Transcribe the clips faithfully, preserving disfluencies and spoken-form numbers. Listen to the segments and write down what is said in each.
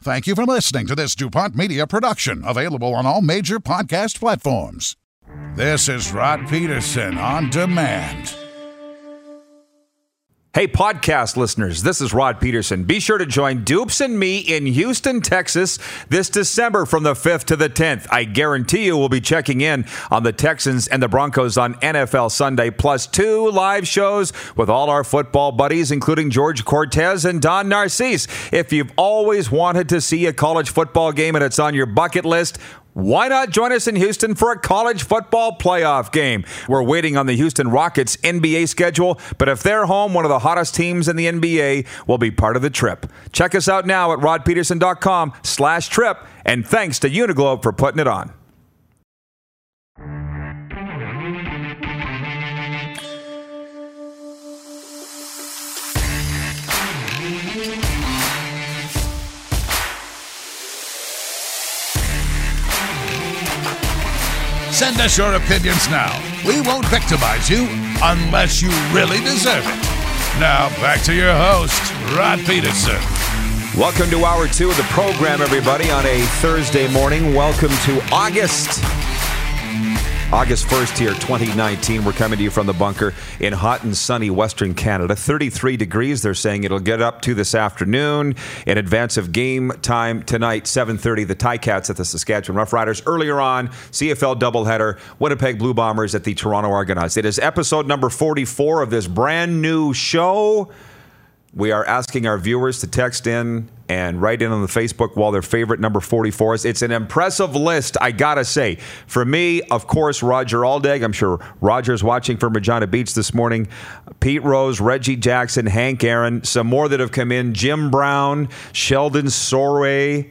Thank you for listening to this DuPont Media production, available on all major podcast platforms. This is Rod Peterson on demand. Hey, podcast listeners, this is Rod Peterson. Be sure to join Dupes and me in Houston, Texas this December from the fifth to the tenth. I guarantee you we'll be checking in on the Texans and the Broncos on N F L Sunday, plus two live shows with all our football buddies, including George Cortez and Don Narcisse. If you've always wanted to see a college football game and it's on your bucket list, why not join us in Houston for a college football playoff game? We're waiting on the Houston Rockets N B A schedule, but if they're home, one of the hottest teams in the N B A will be part of the trip. Check us out now at rodpeterson.com slash trip, and thanks to Uniglobe for putting it on. Send us your opinions now. We won't victimize you unless you really deserve it. Now, back to your host, Rod Peterson. Welcome to hour two of the program, everybody, on a Thursday morning. Welcome to August. August first here, twenty nineteen. We're coming to you from the bunker in hot and sunny Western Canada. thirty-three degrees. They're saying it'll get up to this afternoon in advance of game time tonight, seven thirty. The Ticats at the Saskatchewan Roughriders. Earlier on, C F L doubleheader, Winnipeg Blue Bombers at the Toronto Argonauts. It is episode number forty-four of this brand new show. We are asking our viewers to text in and write in on the Facebook wall their favorite number forty-four is. It's an impressive list, I gotta say. For me, of course, Roger Aldag. I'm sure Roger's watching from Regina Beach this morning. Pete Rose, Reggie Jackson, Hank Aaron. Some more that have come in. Jim Brown, Sheldon Sorway,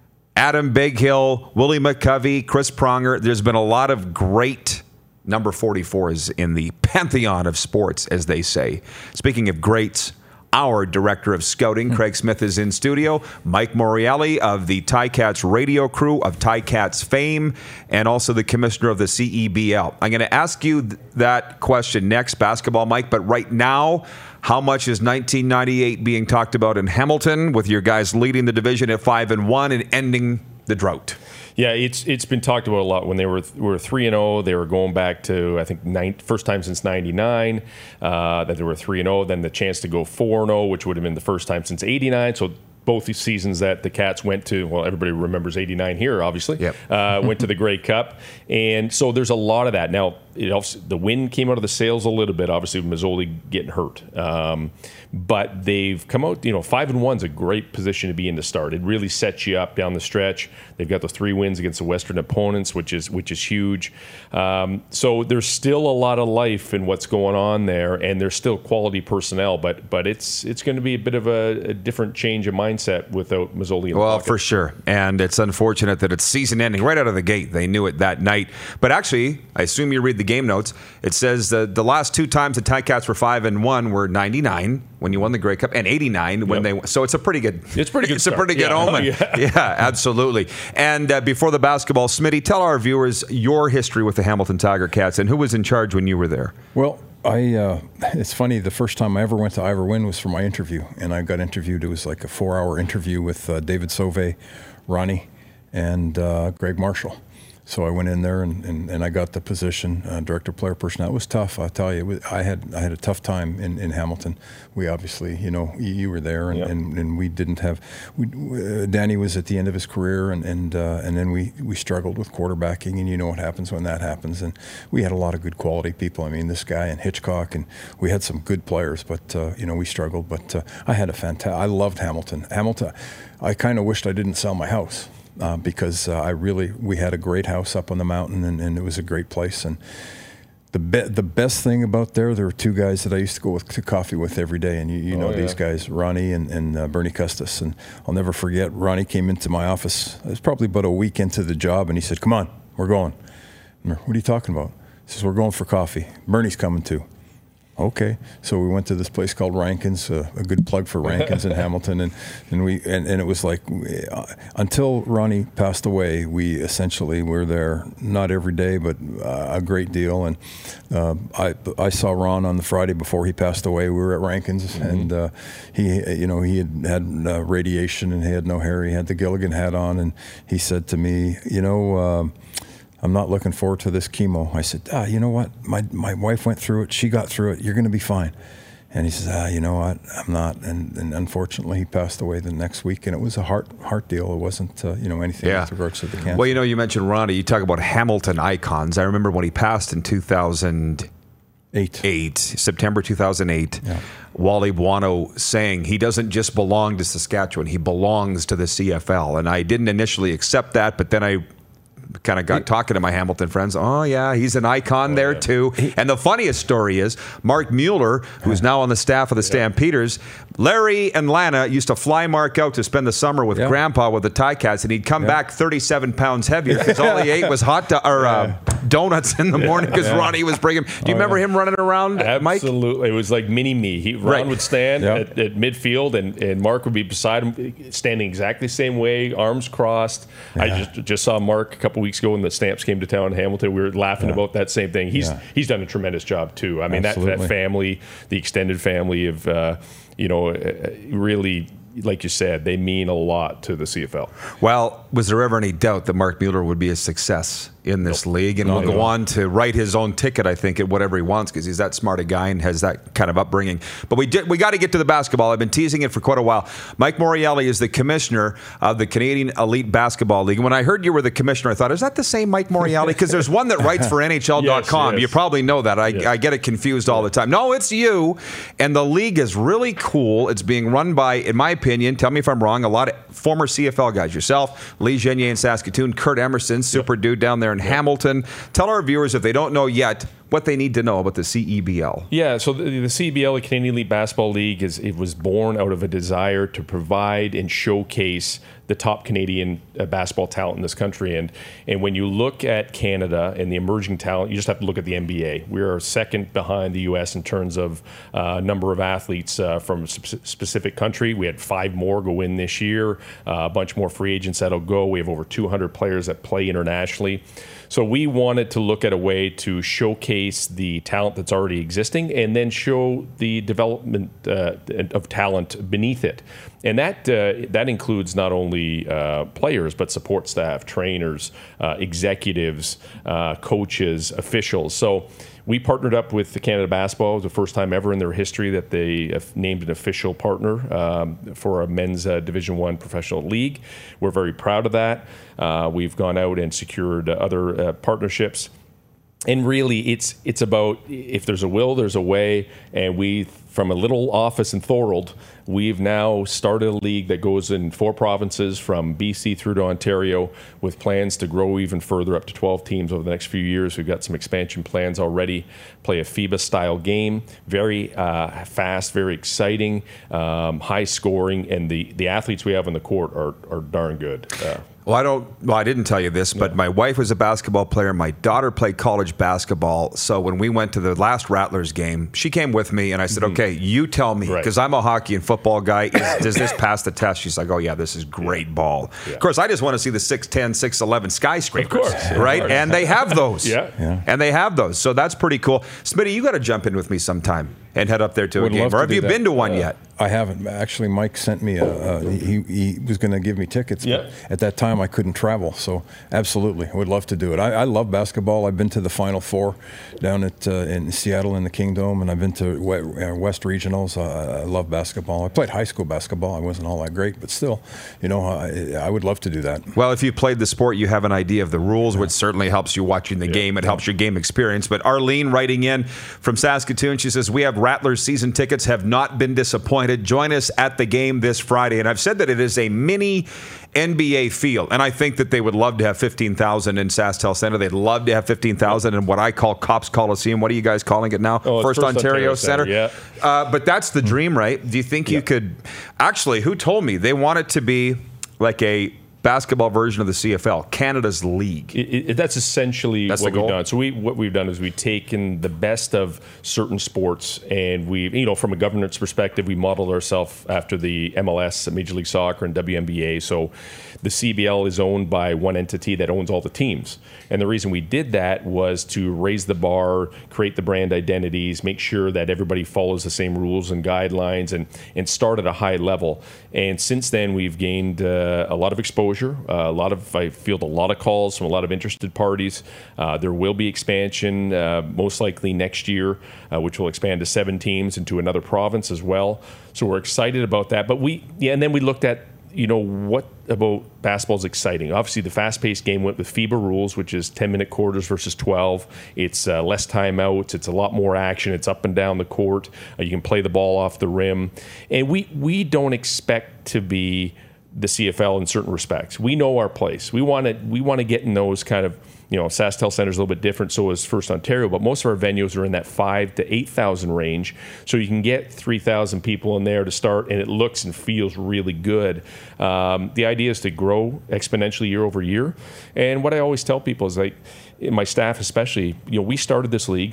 Adam Bighill, Willie McCovey, Chris Pronger. There's been a lot of great number forty-fours in the pantheon of sports, as they say. Speaking of greats, our director of scouting, Craig Smith, is in studio. Mike Morielli of the Ticats radio crew, of Ticats fame, and also the commissioner of the C E B L. I'm going to ask you th- that question next, basketball, Mike. But right now, how much is nineteen ninety-eight being talked about in Hamilton, with your guys leading the division at five and one and ending the drought? Yeah, it's it's been talked about a lot. When they were were three and zero, they were going back to I think nine, first time since ninety-nine. Uh, that they were three and zero. Then the chance to go four and zero, which would have been the first time since eighty-nine. So both these seasons that the Cats went to, well, everybody remembers eighty-nine here, obviously. Yep. uh, went to the Grey Cup, and so there's a lot of that. Now, it also, the wind came out of the sails a little bit. Obviously, Mazzoli getting hurt, um, but they've come out. You know, five and one's a great position to be in to start. It really sets you up down the stretch. They've got the three wins against the Western opponents, which is which is huge. Um, so there's still a lot of life in what's going on there, and there's still quality personnel. But but it's it's going to be a bit of a, a different change of mindset without Mazzoli in the Well, pocket. for sure. And it's unfortunate that it's season ending right out of the gate. They knew it that night. But actually, I assume you read the game notes. It says that the last two times the Ticats were five and one were ninety-nine when you won the Grey Cup, and eighty-nine when Yep. they. So it's a pretty good. It's pretty good It's start. a pretty good Yeah. omen. Oh, yeah. yeah, absolutely. And uh, before the basketball, Smitty, tell our viewers your history with the Hamilton Tiger Cats and who was in charge when you were there. Well, I uh, it's funny, the first time I ever went to Ivor Wynne was for my interview, and I got interviewed. It was like a four-hour interview with uh, David Sauvé, Ronnie, and uh, Greg Marshall. So I went in there and, and, and I got the position, uh, director of player personnel. It was tough, I tell you. It was, I had I had a tough time in, in Hamilton. We obviously, you know, you, you were there, and, Yep. and, and we didn't have. We, uh, Danny was at the end of his career, and and uh, and then we, we struggled with quarterbacking, and you know what happens when that happens. And we had a lot of good quality people. I mean, this guy and Hitchcock, and we had some good players, but uh, you know, we struggled. But uh, I had a fantastic. I loved Hamilton. Hamilton. I kind of wished I didn't sell my house. Uh, because uh, I really, we had a great house up on the mountain, and, and it was a great place. And the be- the best thing about there, there were two guys that I used to go with, to coffee with every day, and you, you know Oh, yeah. these guys, Ronnie and, and uh, Bernie Custis. And I'll never forget, Ronnie came into my office. It was probably about a week into the job, and he said, "Come on, we're going." I'm like, "What are you talking about?" He says, "We're going for coffee. Bernie's coming too." okay. So we went to this place called Rankins, uh, a good plug for Rankins in Hamilton, and and we and, and it was like uh, until Ronnie passed away, we essentially were there not every day, but uh, a great deal. And uh, I I saw Ron on the Friday before he passed away. We were at Rankins, mm-hmm. and uh, he you know he had had uh, radiation and he had no hair. He had the Gilligan hat on, and he said to me, you know. Uh, I'm not looking forward to this chemo. I said, ah, you know what? My my wife went through it. She got through it. You're going to be fine. And he says, ah, you know what? I'm not. And, and unfortunately, he passed away the next week. And it was a heart heart deal. It wasn't, uh, you know, anything yeah. with regards to the cancer. Well, you know, you mentioned Ronnie. You talk about Hamilton icons. I remember when he passed in two thousand eight, Eight, September two thousand eight. Yeah. Wally Buono saying he doesn't just belong to Saskatchewan. He belongs to the C F L. And I didn't initially accept that, but then I kind of got talking to my Hamilton friends. Oh, yeah, he's an icon oh, there, yeah. too. And the funniest story is Mark Mueller, who's now on the staff of the yeah. Stampeders, Larry and Lana used to fly Mark out to spend the summer with yeah. Grandpa with the Ticats, and he'd come yeah. back thirty-seven pounds heavier because all he ate was hot do- or uh, donuts in the morning because yeah. Ronnie was bringing. Do you oh, remember yeah. him running around, Mike? Absolutely. It was like mini-me. He, Ron right. would stand yeah. at, at midfield, and, and Mark would be beside him, standing exactly the same way, arms crossed. Yeah. I just just saw Mark a couple weeks ago when the Stamps came to town in Hamilton. We were laughing yeah. about that same thing. He's yeah. he's done a tremendous job too. I mean, that, that family, the extended family of, uh, you know, uh, really, like you said, they mean a lot to the C F L. Well, was there ever any doubt that Mark Mueller would be a success in this nope. league and no, will go no. on to write his own ticket, I think, at whatever he wants because he's that smart a guy and has that kind of upbringing. But we did, we got to get to the basketball. I've been teasing it for quite a while. Mike Morreale is the commissioner of the Canadian Elite Basketball League. And when I heard you were the commissioner, I thought, is that the same Mike Morreale? Because there's one that writes for N H L dot com. Yes, yes. You probably know that. I, yes. I get it confused all the time. No, it's you. And the league is really cool. It's being run by, in my opinion, tell me if I'm wrong, a lot of former C F L guys. Yourself, Lee Genier in Saskatoon, Kurt Emerson, super yep. dude down there in yep. Hamilton. Tell our viewers, if they don't know yet, what they need to know about the C E B L. Yeah, so the, the C E B L, the Canadian Elite Basketball League, is it was born out of a desire to provide and showcase the top Canadian uh, basketball talent in this country. And and when you look at Canada and the emerging talent, you just have to look at the N B A. We are second behind the U S in terms of uh, number of athletes uh, from a sp- specific country. We had five more go in this year, uh, a bunch more free agents that'll go. We have over two hundred players that play internationally. So we wanted to look at a way to showcase the talent that's already existing and then show the development uh, of talent beneath it. And that uh, that includes not only uh, players, but support staff, trainers, uh, executives, uh, coaches, officials. So we partnered up with the Canada Basketball. It was the first time ever in their history that they have named an official partner um, for a men's uh, Division One professional league. We're very proud of that. Uh, we've gone out and secured uh, other uh, partnerships. And really, it's it's about if there's a will, there's a way. And we, from a little office in Thorold, we've now started a league that goes in four provinces from B C through to Ontario with plans to grow even further up to twelve teams over the next few years. We've got some expansion plans already. Play a FIBA-style game, very uh, fast, very exciting, um, high scoring, and the, the athletes we have on the court are, are darn good. Uh, Well, I don't. Well, I didn't tell you this, but yeah. my wife was a basketball player. My daughter played college basketball. So when we went to the last Rattlers game, she came with me, and I said, mm-hmm. "Okay, you tell me, because right. I'm a hockey and football guy. Is, does this pass the test?" She's like, "Oh yeah, this is great yeah. ball." Yeah. Of course, I just want to see the six ten, six eleven skyscrapers, of course. right? Of course. And they have those. yeah. yeah, and they have those. So that's pretty cool. Smitty, you got to jump in with me sometime and head up there to Would a game. Or have you that. been to one uh, yet? I haven't. Actually, Mike sent me a, uh, he, he was going to give me tickets, yeah. but at that time I couldn't travel. So absolutely, I would love to do it. I, I love basketball. I've been to the Final Four down at uh, in Seattle in the Kingdome, and I've been to West Regionals. Uh, I love basketball. I played high school basketball. I wasn't all that great, but still, you know, I, I would love to do that. Well, if you played the sport, you have an idea of the rules, yeah. which certainly helps you watching the yeah. game. It yeah. helps your game experience. But Arlene writing in from Saskatoon, she says, "We have Rattlers season tickets, have not been disappointed. Join us at the game this Friday." And I've said that it is a mini N B A field, and I think that they would love to have fifteen thousand in SaskTel Center. They'd love to have fifteen thousand in what I call Cops Coliseum. What are you guys calling it now? Oh, First, First Ontario, Ontario Center. Center. Yeah. Uh, but that's the dream, right? Do you think yeah. you could? Actually, who told me they want it to be like a basketball version of the C F L, Canada's league. It, it, that's essentially that's what the we've goal? done. So we, what we've done is we've taken the best of certain sports, and we, you know, from a governance perspective, we modeled ourselves after the M L S, Major League Soccer, and W N B A. So the C B L is owned by one entity that owns all the teams. And the reason we did that was to raise the bar, create the brand identities, make sure that everybody follows the same rules and guidelines, and, and start at a high level. And since then, we've gained uh, a lot of exposure, uh, a lot of, I field a lot of calls from a lot of interested parties. Uh, there will be expansion, uh, most likely next year, uh, which will expand to seven teams into another province as well. So we're excited about that. But we, yeah, and then we looked at, you know, what about basketball is exciting? Obviously, the fast-paced game went with FIBA rules, which is ten-minute quarters versus twelve. It's uh, less timeouts. It's a lot more action. It's up and down the court. Uh, you can play the ball off the rim. And we, we don't expect to be the C F L in certain respects. We know our place. We want to we want to get in those kind of, you know, SaskTel Center is a little bit different, so is First Ontario, but most of our venues are in that five to eight thousand range. So you can get three thousand people in there to start, and it looks and feels really good. Um, the idea is to grow exponentially year over year. And what I always tell people is, like, my staff especially, you know, we started this league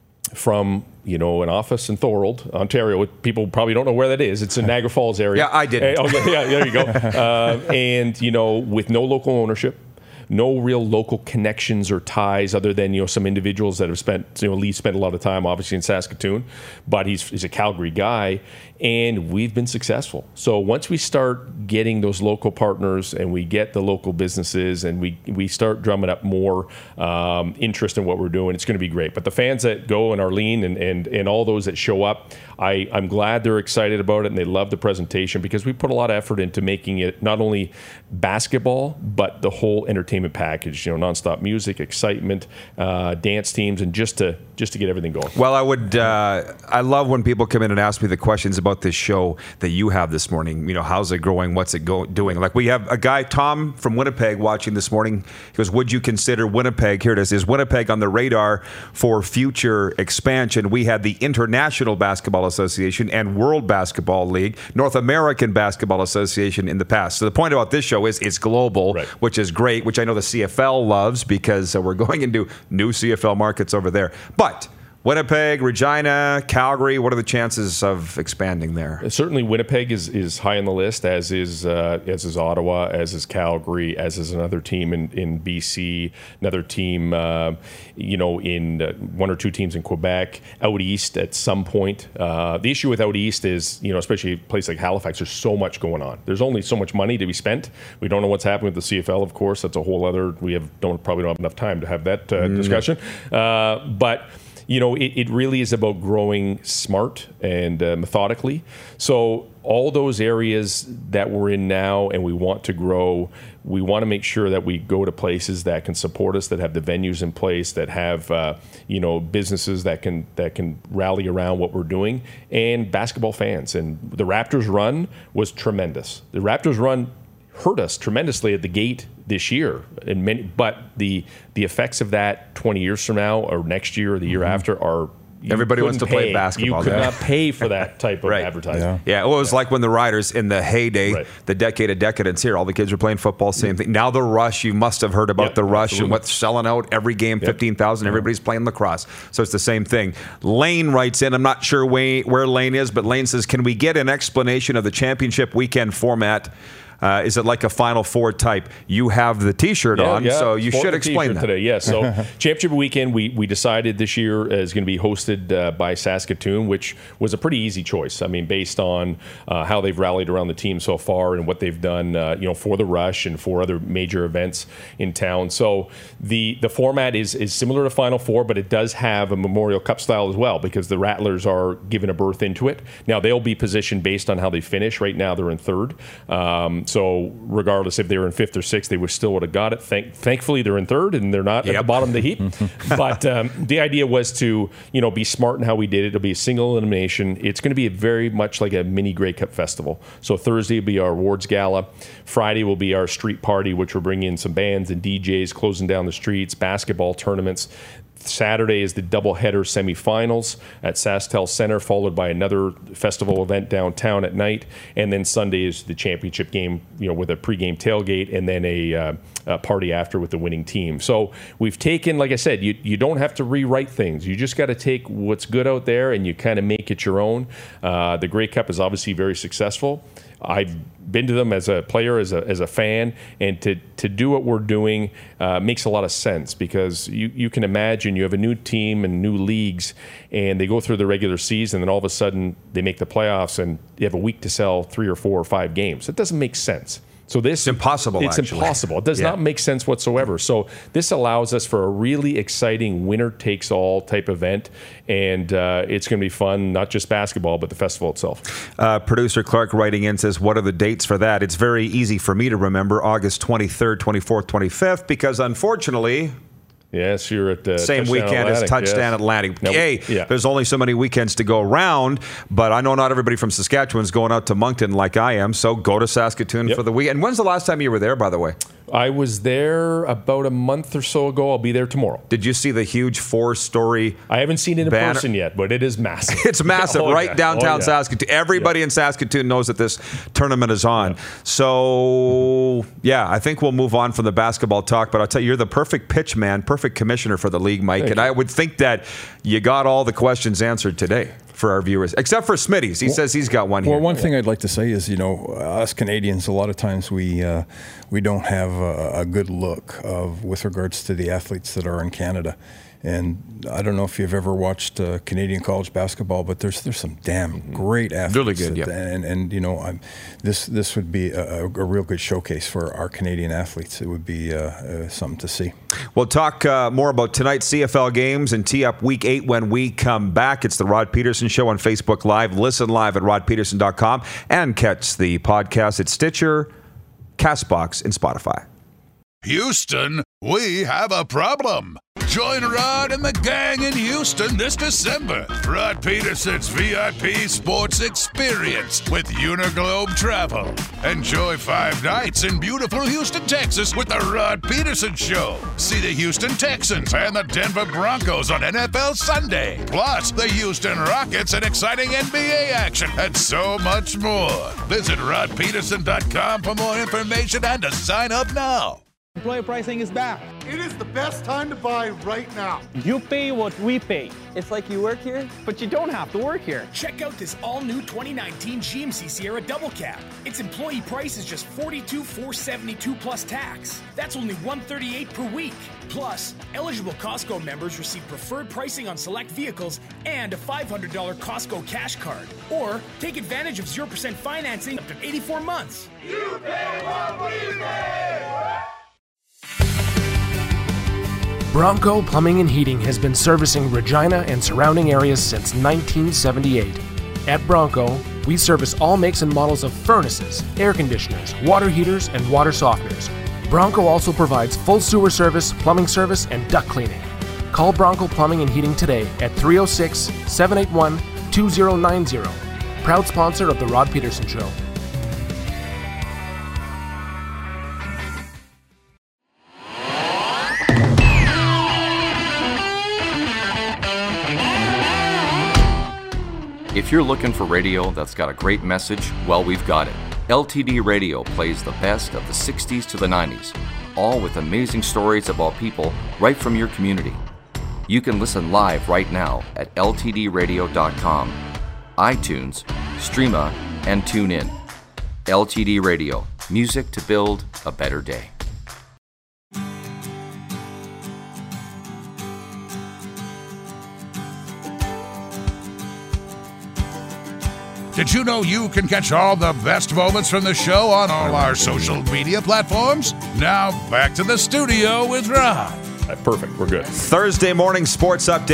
from, you know, an office in Thorold, Ontario. People probably don't know where that is. It's in Niagara Falls area. Yeah, I did. Uh, okay, yeah, there you go. Uh, and, you know, with no local ownership, no real local connections or ties other than, you know, some individuals that have spent, you know, Lee spent a lot of time obviously in Saskatoon, but he's, he's a Calgary guy, and we've been successful. So once we start getting those local partners and we get the local businesses and we, we start drumming up more um, interest in what we're doing, it's going to be great. But the fans that go and Arlene and, and, and all those that show up, I, I'm glad they're excited about it and they love the presentation, because we put a lot of effort into making it not only basketball, but the whole entertainment package, you know, nonstop music, excitement, uh, dance teams, and just to just to get everything going. Well, I would, uh, I love when people come in and ask me the questions about this show that you have this morning. You know, how's it growing? What's it go- doing? Like, we have a guy, Tom from Winnipeg, watching this morning. He goes, would you consider Winnipeg, here it is, is Winnipeg on the radar for future expansion? We had the International Basketball Association and World Basketball League, North American Basketball Association in the past. So the point about this show is it's global, right, which is great, which I know the C F L loves, because uh, we're going into new C F L markets over there. But Winnipeg, Regina, Calgary, what are the chances of expanding there? Certainly Winnipeg is, is high on the list, as is uh, as is Ottawa, as is Calgary, as is another team in, in B C, another team, uh, you know, in uh, one or two teams in Quebec, out east at some point. Uh, the issue with out east is, you know, especially a place like Halifax, there's so much going on. There's only so much money to be spent. We don't know what's happening with the C F L, of course. That's a whole other, we have don't probably don't have enough time to have that uh, mm. discussion. Uh, but you know, it, it really is about growing smart and uh, methodically. So all those areas that we're in now and we want to grow, we want to make sure that we go to places that can support us, that have the venues in place, that have, uh, you know, businesses that can that can rally around what we're doing, and basketball fans. And the Raptors run was tremendous. The Raptors run hurt us tremendously at the gate this year, and many, but the the effects of that twenty years from now or next year or the year mm-hmm. after are, everybody wants to pay. play basketball. You could yeah. not pay for that type of right. advertising. Yeah, yeah. Well, it was yeah. like when the Riders in the heyday, right. the decade of decadence here, all the kids were playing football, same thing. Now the Rush, you must have heard about yep, the Rush absolutely. and what's selling out every game, yep. fifteen thousand, everybody's playing lacrosse. So it's the same thing. Lane writes in, I'm not sure where Lane is, but Lane says, can we get an explanation of the championship weekend format? Uh, is it like a Final Four type? You have the T-shirt yeah, on, yeah. so you Sport should explain that. Today, yes. So Championship Weekend, we, we decided this year is going to be hosted uh, by Saskatoon, which was a pretty easy choice. I mean, based on uh, how they've rallied around the team so far and what they've done, uh, you know, for the Rush and for other major events in town. So the the format is is similar to Final Four, but it does have a Memorial Cup style as well, because the Rattlers are given a berth into it. Now they'll be positioned based on how they finish. Right now they're in third. Um, so regardless if they were in fifth or sixth, they would still would have got it. Thank, thankfully, they're in third and they're not yep. at the bottom of the heap. But um, the idea was to, you know, be smart in how we did it. It'll be a single elimination. It's going to be a very much like a mini Grey Cup festival. So Thursday will be our awards gala. Friday will be our street party, which will bring in some bands and D Js closing down the streets, basketball tournaments. Saturday is the doubleheader semifinals at SaskTel Center, followed by another festival event downtown at night, and then Sunday is the championship game, you know, with a pregame tailgate and then a, uh, a party after with the winning team. So we've taken, like I said, you you don't have to rewrite things. You just got to take what's good out there and you kind of make it your own. Uh, the Grey Cup is obviously very successful. I've been to them as a player, as a as a fan, and to to do what we're doing uh, makes a lot of sense, because you, you can imagine you have a new team and new leagues, and they go through the regular season, and all of a sudden they make the playoffs, and you have a week to sell three or four or five games. It doesn't make sense. So this it's impossible. It's actually. impossible. It does yeah. not make sense whatsoever. So this allows us for a really exciting winner-takes-all type event, and uh, it's going to be fun. Not just basketball, but the festival itself. Uh, Producer Clark writing in says, "What are the dates for that?" It's very easy for me to remember: August twenty-third, twenty-fourth, twenty-fifth. Because unfortunately. Yes, you're at the same Touchdown weekend Atlantic, as Touchdown yes. Atlantic. Now, hey, yeah. there's only so many weekends to go around, but I know not everybody from Saskatchewan's going out to Moncton like I am, so go to Saskatoon yep. for the weekend. When's the last time you were there, by the way? I was there about a month or so ago. I'll be there tomorrow. Did you see the huge four-story I haven't seen it in banner? person yet, but it is massive. It's massive, oh, right yeah. downtown oh, yeah. Saskatoon. Everybody yeah. in Saskatoon knows that this tournament is on. Yeah. So, yeah, I think we'll move on from the basketball talk, but I'll tell you, you're the perfect pitch man, perfect commissioner for the league, Mike, Thank and you. I would think that you got all the questions answered today for our viewers, except for Smitty's. He well, says he's got one here. Well, one thing I'd like to say is, you know, us Canadians, a lot of times we uh, we don't have a, a good look of with regards to the athletes that are in Canada. And I don't know if you've ever watched uh, Canadian college basketball, but there's there's some damn mm-hmm. great athletes. Really good, that, yeah. And, and you know, I'm, this this would be a, a real good showcase for our Canadian athletes. It would be uh, uh, something to see. We'll talk uh, more about tonight's C F L games and tee up Week eight when we come back. It's the Rod Peterson Show on Facebook Live. Listen live at rod peterson dot com and catch the podcast at Stitcher, CastBox, and Spotify. Houston, we have a problem. Join Rod and the gang in Houston this December. Rod Peterson's V I P Sports Experience with Uniglobe Travel. Enjoy five nights in beautiful Houston, Texas with the Rod Peterson Show. See the Houston Texans and the Denver Broncos on N F L Sunday. Plus, the Houston Rockets and exciting N B A action and so much more. Visit rod peterson dot com for more information and to sign up now. Employer pricing is back. It is the best time to buy right now. You pay what we pay. It's like you work here, but you don't have to work here. Check out this all-new twenty nineteen G M C Sierra Double Cab. Its employee price is just forty-two thousand four hundred seventy-two dollars plus tax. That's only one hundred thirty-eight dollars per week. Plus, eligible Costco members receive preferred pricing on select vehicles and a five hundred dollars Costco cash card. Or take advantage of zero percent financing up to eighty-four months. You pay what we pay! Bronco Plumbing and Heating has been servicing Regina and surrounding areas since nineteen seventy-eight. At Bronco, we service all makes and models of furnaces, air conditioners, water heaters, and water softeners. Bronco also provides full sewer service, plumbing service, and duct cleaning. Call Bronco Plumbing and Heating today at three oh six, seven eight one, two oh nine oh. Proud sponsor of The Rod Peterson Show. If you're looking for radio that's got a great message, well, we've got it. L T D Radio plays the best of the sixties to the nineties, all with amazing stories about people right from your community. You can listen live right now at L T D radio dot com, iTunes, Streama, and TuneIn. L T D Radio, music to build a better day. Did you know you can catch all the best moments from the show on all our social media platforms? Now, back to the studio with Rod. Uh, perfect. We're good. Thursday morning sports update.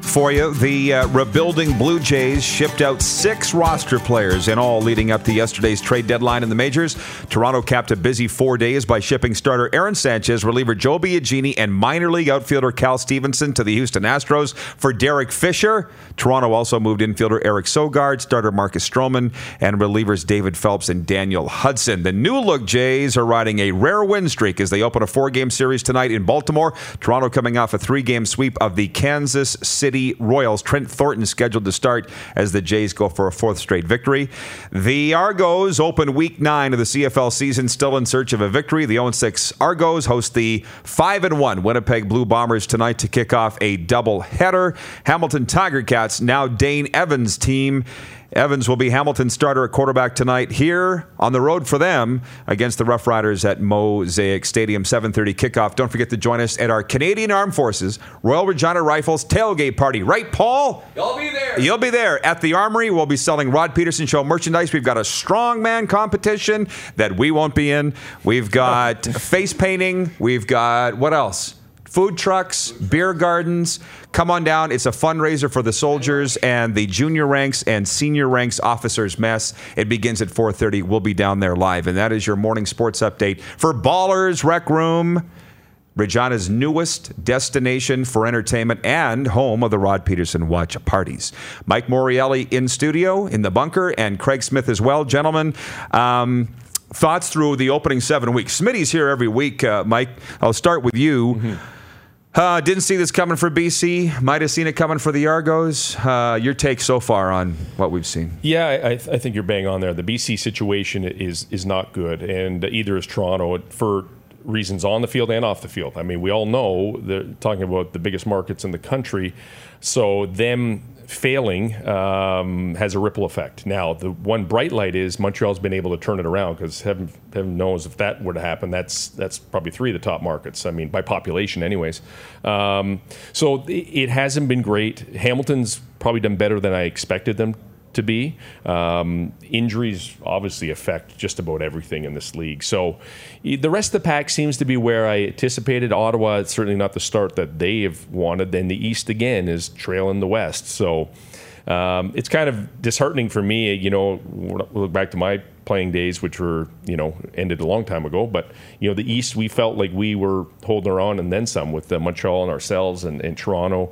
for you. The uh, rebuilding Blue Jays shipped out six roster players in all leading up to yesterday's trade deadline in the majors. Toronto capped a busy four days by shipping starter Aaron Sanchez, reliever Joe Biagini, and minor league outfielder Cal Stevenson to the Houston Astros for Derek Fisher. Toronto also moved infielder Eric Sogard, starter Marcus Stroman, and relievers David Phelps and Daniel Hudson. The new-look Jays are riding a rare win streak as they open a four-game series tonight in Baltimore. Toronto coming off a three-game sweep of the Kansas City Royals. Trent Thornton scheduled to start as the Jays go for a fourth straight victory. The Argos open week nine of the C F L season still in search of a victory. The oh and six Argos host the five and one Winnipeg Blue Bombers tonight to kick off a doubleheader. Hamilton Tiger Cats, now Dane Evans' team. Evans will be Hamilton's starter at quarterback tonight here on the road for them against the Rough Riders at Mosaic Stadium. seven thirty kickoff. Don't forget to join us at our Canadian Armed Forces Royal Regina Rifles tailgate party. Right, Paul? You'll be there. You'll be there at the Armory. We'll be selling Rod Peterson Show merchandise. We've got a strongman competition that we won't be in. We've got face painting. We've got, what else? Food trucks, beer gardens. Come on down. It's a fundraiser for the soldiers and the junior ranks and senior ranks officers mess. It begins at four thirty. We'll be down there live. And that is your morning sports update for Ballers Rec Room, Regina's newest destination for entertainment and home of the Rod Peterson Watch Parties. Mike Morielli in studio in the bunker and Craig Smith as well. Gentlemen, um, thoughts through the opening seven weeks. Smitty's here every week. Uh, Mike, I'll start with you. Mm-hmm. Uh, didn't see this coming for B C. Might have seen it coming for the Argos. Uh, your take so far on what we've seen? Yeah, I, I think you're bang on there. The B C situation is is not good, and either is Toronto for reasons on the field and off the field. I mean, we all know they're talking about the biggest markets in the country, so them failing um, has a ripple effect. Now, the one bright light is Montreal's been able to turn it around, because heaven, heaven knows if that were to happen, that's that's probably three of the top markets. I mean, by population anyways. Um, so it, it hasn't been great. Hamilton's probably done better than I expected them to be. Um, injuries obviously affect just about everything in this league. So the rest of the pack seems to be where I anticipated. Ottawa, it's certainly not the start that they have wanted. Then the East again is trailing the West. So um, it's kind of disheartening for me. You know, we'll look back to my playing days, which were, you know, ended a long time ago. But, you know, the East, we felt like we were holding our own and then some with uh, Montreal and ourselves and, and Toronto.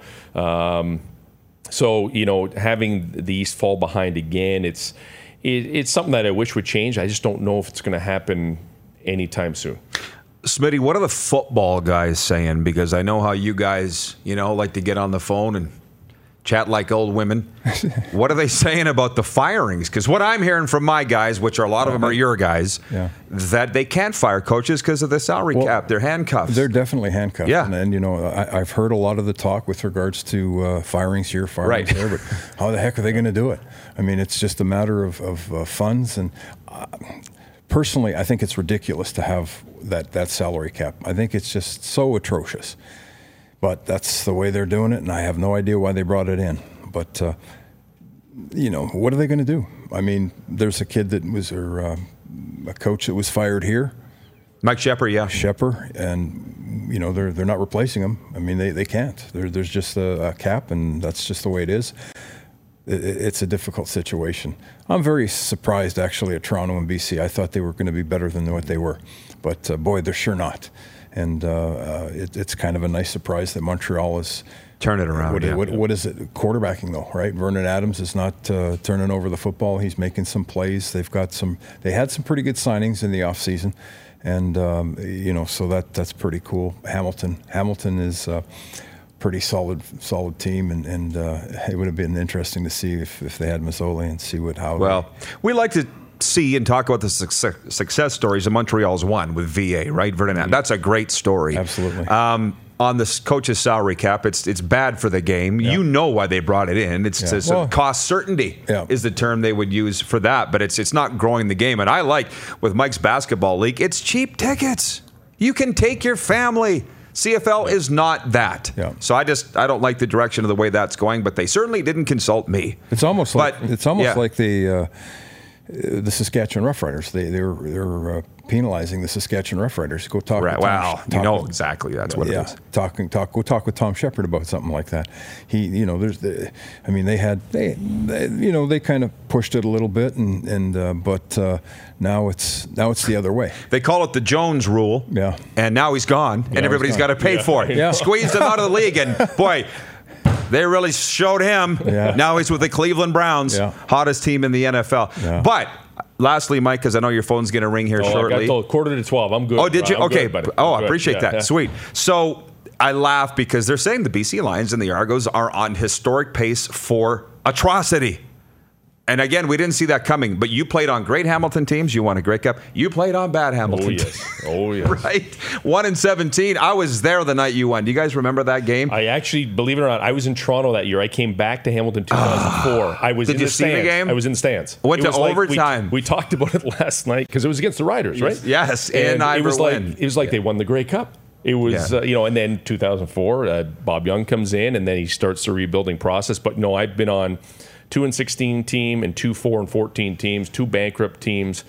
Um, So, you know, having the East fall behind again, it's it, it's something that I wish would change. I just don't know if it's going to happen anytime soon. Smitty, what are the football guys saying? Because I know how you guys, you know, like to get on the phone and chat like old women. What are they saying about the firings? Because what I'm hearing from my guys, which are a lot of them are your guys, yeah. that they can't fire coaches because of the salary well, cap. They're handcuffed. They're definitely handcuffed. Yeah. And, and you know, I, I've heard a lot of the talk with regards to uh, firings here, firings right. there, but how the heck are they going to do it? I mean, it's just a matter of, of uh, funds. And uh, personally, I think it's ridiculous to have that, that salary cap. I think it's just so atrocious. But that's the way they're doing it, and I have no idea why they brought it in. But, uh, you know, what are they going to do? I mean, there's a kid that was, or uh, a coach that was fired here. Mike Shepard, yeah. Shepard, and, you know, they're they're not replacing him. I mean, they, they can't. There, there's just a, a cap, and that's just the way it is. It, it's a difficult situation. I'm very surprised, actually, at Toronto and B C. I thought they were going to be better than what they were. But, uh, boy, they're sure not. And uh, uh, it, it's kind of a nice surprise that Montreal is turn it around. What, yeah. what, what is it? Quarterbacking, though, right? Vernon Adams is not uh, turning over the football. He's making some plays. They've got some. They had some pretty good signings in the offseason, and um, you know, so that that's pretty cool. Hamilton, Hamilton is a pretty solid, solid team, and, and uh, it would have been interesting to see if, if they had Mazzoli and see what how. Well, they, we like to see and talk about the success, success stories of Montreal's one with V A, right? Vernon, mm-hmm. That's a great story. Absolutely. Um, on the coach's salary cap, it's it's bad for the game. Yeah. You know why they brought it in. It's, yeah. it's well, cost certainty yeah. is the term they would use for that, but it's it's not growing the game. And I like, with Mike's basketball league, it's cheap tickets. You can take your family. C F L is not that. Yeah. So I just I don't like the direction of the way that's going, but they certainly didn't consult me. It's almost but, like it's almost yeah. like they uh, the Saskatchewan Roughriders. They they're they're uh, penalizing the Saskatchewan Roughriders. Go talk. Right. With Tom, Wow. talk You know with, exactly. That's what yeah, it is. Talking talk. Go talk with Tom Shepard about something like that. He, you know, there's the. I mean, they had they, they you know, they kind of pushed it a little bit, and and uh, but uh, now it's now it's the other way. They call it the Jones rule. Yeah. And now he's gone, and Now everybody's he's got gone. to pay Yeah. for it. Yeah. Squeezed him out of the league, and boy. They really showed him. Yeah. Now he's with the Cleveland Browns, Yeah. hottest team in the N F L. Yeah. But lastly, Mike, because I know your phone's going to ring here Oh, I shortly. got told quarter to twelve. I'm good. Oh, did you? I'm okay. Good, buddy. oh, I'm I good. appreciate Yeah, that. yeah. Sweet. So I laugh because they're saying the B C Lions and the Argos are on historic pace for atrocity. And again, we didn't see that coming. But you played on great Hamilton teams. You won a Grey Cup. You played on bad Hamilton Oh, teams. yes. Oh, yes. Right? one and seventeen. I was there the night you won. Do you guys remember that game? I actually, believe it or not, I was in Toronto that year. I came back to Hamilton two thousand four. I was Did in you the see the stands. game? I was in the stands. Went It to was like we- overtime. We, talked about it last night because it was against the Riders, right? Yes, in and it was like Ivor-Wynne. it was like they won the Grey Cup. It was, Yeah. uh, you know, and then two thousand four, uh, Bob Young comes in, and then he starts the rebuilding process. But no, I've been on two and sixteen team and two four and fourteen teams, two bankrupt teams.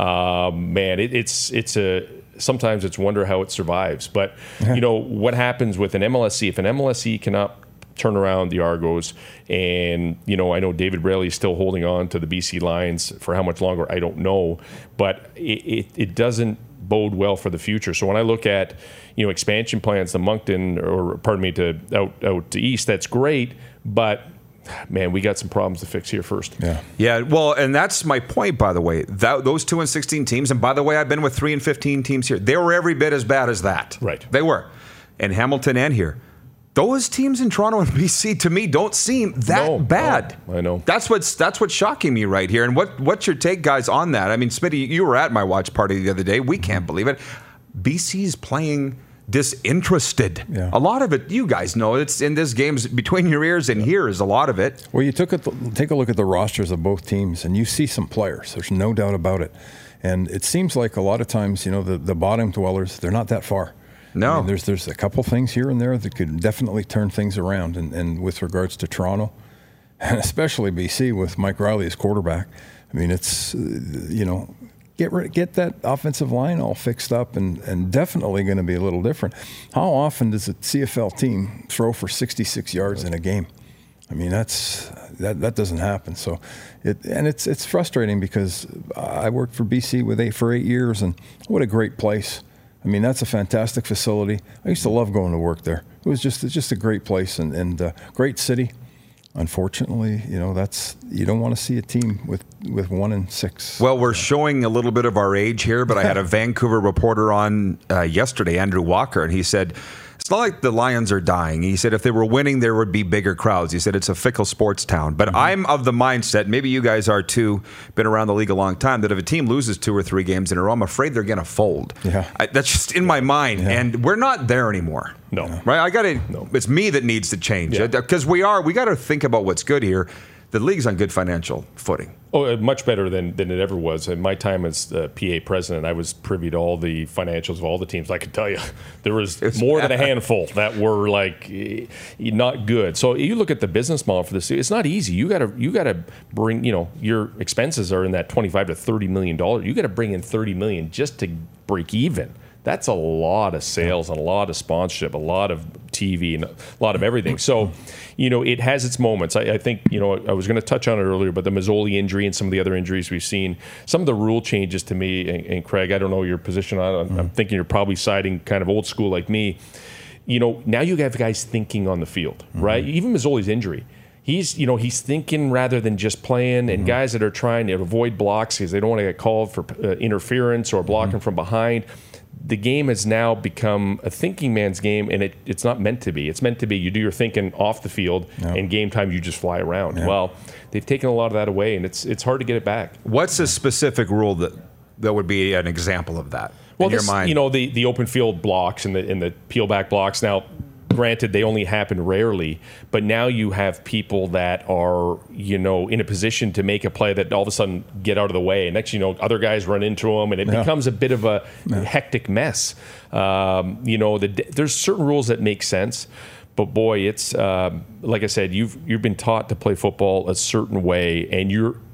Um, man, it, it's it's a sometimes it's wonder how it survives. But you know what happens with an M L S C if an M L S C cannot turn around the Argos, and you know I know David Braley is still holding on to the B C Lions for how much longer I don't know, but it, it, it doesn't bode well for the future. So when I look at you know expansion plans to Moncton or pardon me to out out to East, that's great, but man, we got some problems to fix here first. Yeah. Yeah, well, and that's my point, by the way. That, those two and sixteen teams, and by the way, I've been with three and fifteen teams here. They were every bit as bad as that. Right. They were. And Hamilton and here. Those teams in Toronto and B C, to me, don't seem that No, bad. no, I know. That's what's that's what's shocking me right here. And what what's your take, guys, on that? I mean, Smitty, you were at my watch party the other day. We can't believe it. B C's playing disinterested. Yeah. A lot of it, you guys know, it's in this game's between your ears and here is a lot of it. Well, you took a, take a look at the rosters of both teams, and you see some players. There's no doubt about it. And it seems like a lot of times, you know, the, the bottom dwellers, they're not that far. No. I mean, there's there's a couple things here and there that could definitely turn things around. And, and with regards to Toronto, and especially B C with Mike Riley as quarterback, I mean, it's, uh, you know, get rid, get that offensive line all fixed up and, and definitely going to be a little different. How often does a C F L team throw for sixty-six yards in a game? I mean, that's that that doesn't happen. So, it and it's it's frustrating because I worked for B C with eight for eight years, and what a great place. I mean, that's a fantastic facility. I used to love going to work there. It was just it's just a great place and and uh, great city. Unfortunately, you know, that's you don't want to see a team with, with one and six. Well, we're showing a little bit of our age here, but I had a Vancouver reporter on uh, yesterday, Andrew Walker, and he said, it's not like the Lions are dying. He said if they were winning, there would be bigger crowds. He said it's a fickle sports town. But mm-hmm. I'm of the mindset, maybe you guys are too, been around the league a long time, that if a team loses two or three games in a row, I'm afraid they're going to fold. Yeah. I, that's just in my mind. Yeah. And we're not there anymore. No. Right? I got to, No. it's me that needs to change. Yeah. Because we are, we got to think about what's good here. The league's on good financial footing. Oh, much better than, than it ever was. In my time as uh, P A president, I was privy to all the financials of all the teams. I can tell you, there was It's more bad. than a handful that were like eh, not good. So you look at the business model for this; it's not easy. You got to you got to bring, you know, your expenses are in that twenty-five to thirty million dollars. You got to bring in thirty million just to break even. That's a lot of sales and a lot of sponsorship, a lot of T V and a lot of everything. So, you know, it has its moments. I, I think, you know, I was going to touch on it earlier, but the Mazzoli injury and some of the other injuries we've seen, some of the rule changes to me, and, and Craig, I don't know your position on it. I'm, I'm thinking you're probably siding kind of old school like me. You know, now you have guys thinking on the field, mm-hmm. right? Even Mazzoli's injury. He's, you know, he's thinking rather than just playing, and mm-hmm. guys that are trying to avoid blocks because they don't want to get called for uh, interference or blocking mm-hmm. from behind. The game has now become a thinking man's game, and it, it's not meant to be. It's meant to be you do your thinking off the field, yeah. and game time you just fly around. Yeah. Well, they've taken a lot of that away, and it's it's hard to get it back. What's a specific rule that that would be an example of that Well, in this, your mind? you know, the, the open field blocks and the and the peel back blocks. Now, granted, they only happen rarely, but now you have people that are, you know, in a position to make a play that all of a sudden get out of the way. And next, you know, other guys run into them, and it Yeah. becomes a bit of a Yeah. hectic mess. Um, you know, the, there's certain rules that make sense. But boy, it's um, like I said, you've you've been taught to play football a certain way, and you're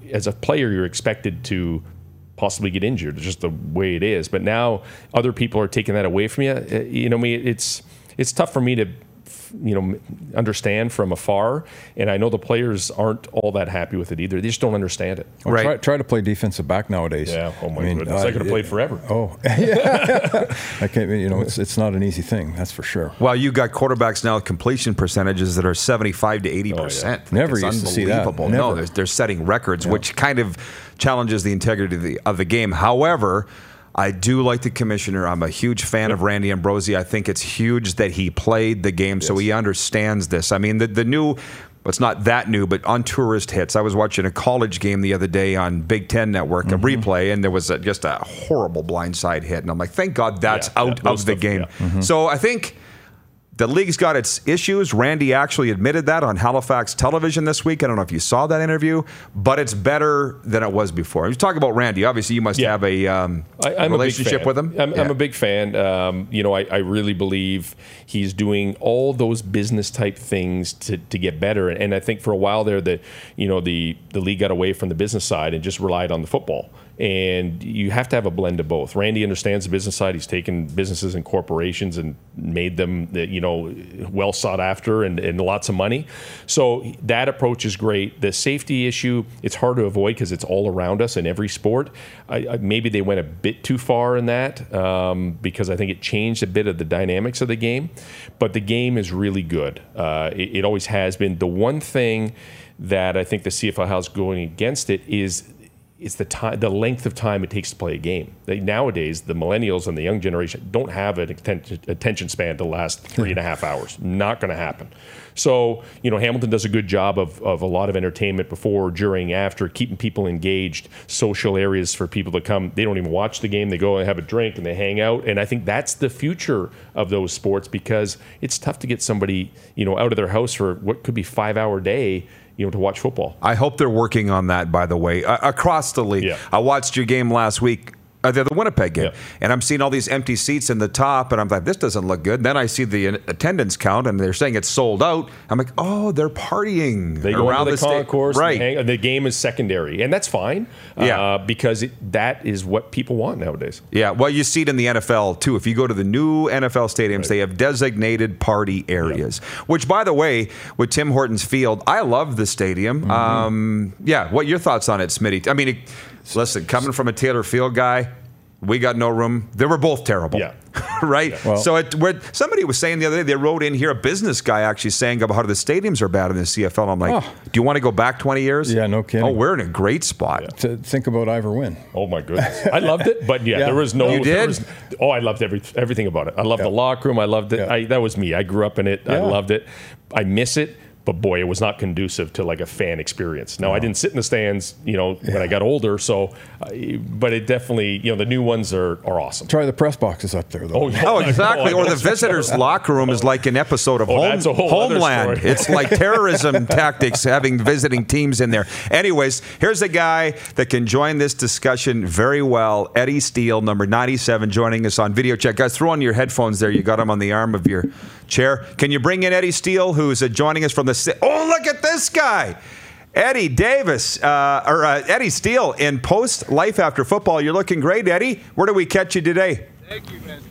as a player, you're expected to possibly get injured. It's just the way it is. But now other people are taking that away from you. You know, I mean, it's it's tough for me to, you know, understand from afar, and I know the players aren't all that happy with it either. They just don't understand it. Well, right. Try, try to play defensive back nowadays. Yeah. Oh my I mean, goodness. uh, I could have played forever. Oh, yeah. I can't. You know, it's it's not an easy thing. That's for sure. Well, you got quarterbacks now with completion percentages that are seventy-five to eighty percent. Oh, yeah. Never it's used to see that. Unbelievable. Never. No, they're, they're setting records, yeah. which kind of challenges the integrity of the, of the game. However, I do like the commissioner. I'm a huge fan yep. of Randy Ambrosie. I think it's huge that he played the game, yes. so he understands this. I mean, the, the new, well, it's not that new, but on tourist hits. I was watching a college game the other day on Big Ten Network, mm-hmm. a replay, and there was a, just a horrible blindside hit. And I'm like, thank God that's yeah, out yeah, of the stuff, game. Yeah. Mm-hmm. So I think the league's got its issues. Randy actually admitted that on Halifax television this week. I don't know if you saw that interview, but it's better than it was before. You talk about Randy. Obviously, you must yeah. have a, um, I, I'm relationship a with him. I'm, yeah. I'm a big fan. Um, you know, I, I really believe he's doing all those business type things to, to get better. And I think for a while there, that you know the the league got away from the business side and just relied on the football. And you have to have a blend of both. Randy understands the business side. He's taken businesses and corporations and made them, you know, well sought after and, and lots of money. So that approach is great. The safety issue, it's hard to avoid because it's all around us in every sport. I, I, maybe they went a bit too far in that um, because I think it changed a bit of the dynamics of the game. But the game is really good. Uh, it, it always has been. The one thing that I think the C F L has going against it is it's the time, the length of time it takes to play a game. They, nowadays, the millennials and the young generation don't have an attention, attention span to last three and a half hours. Not going to happen. So, you know, Hamilton does a good job of, of a lot of entertainment before, during, after, keeping people engaged, social areas for people to come. They don't even watch the game. They go and have a drink and they hang out. And I think that's the future of those sports because it's tough to get somebody, you know, out of their house for what could be five-hour day, you know, to watch football. I hope they're working on that, by the way, uh, across the league. Yeah. I watched your game last week, uh, the, the Winnipeg game, yeah. and I'm seeing all these empty seats in the top, and I'm like, this doesn't look good. Then I see the attendance count, and they're saying it's sold out. I'm like, oh, they're partying they go around the, the concourse. Sta- right. Hang, the game is secondary, and that's fine yeah. uh, because it, that is what people want nowadays. Yeah, well, you see it in the N F L, too. If you go to the new N F L stadiums, right. they have designated party areas, yeah. which, by the way, with Tim Hortons Field, I love the stadium. Mm-hmm. Um, yeah, what are your thoughts on it, Smitty? I mean, it, listen, coming from a Taylor Field guy, we got no room. They were both terrible. Yeah. right? Yeah. Well, so it, where, somebody was saying the other day, they wrote in here, a business guy actually saying about how the stadiums are bad in the C F L. I'm like, oh. do you want to go back twenty years? Yeah, no kidding. Oh, we're in a great spot. Yeah. To think about Ivor Wynn. Oh, my goodness. I loved it, but yeah, yeah. there was no... You did? Was, oh, I loved every, everything about it. I loved yeah. the locker room. I loved it. Yeah. I, that was me. I grew up in it. Yeah. I loved it. I miss it. But boy, it was not conducive to like a fan experience. Now, no. I didn't sit in the stands, you know, yeah. when I got older. So, uh, but it definitely, you know, the new ones are, are awesome. Try the press boxes up there, though. Oh, yeah. oh exactly. Or the visitors' locker room is like an episode of oh, Home, that's a whole Homeland. It's like terrorism tactics, having visiting teams in there. Anyways, here's a guy that can join this discussion very well. Eddie Steele, number ninety-seven, joining us on Video Check. Guys, throw on your headphones there. You got him on the arm of your chair. Can you bring in Eddie Steele, who's uh, joining us from the... Oh, look at this guy. Eddie Davis, uh, or uh, Eddie Steele in Post Life After Football. You're looking great, Eddie. Where do we catch you today? Thank you, man.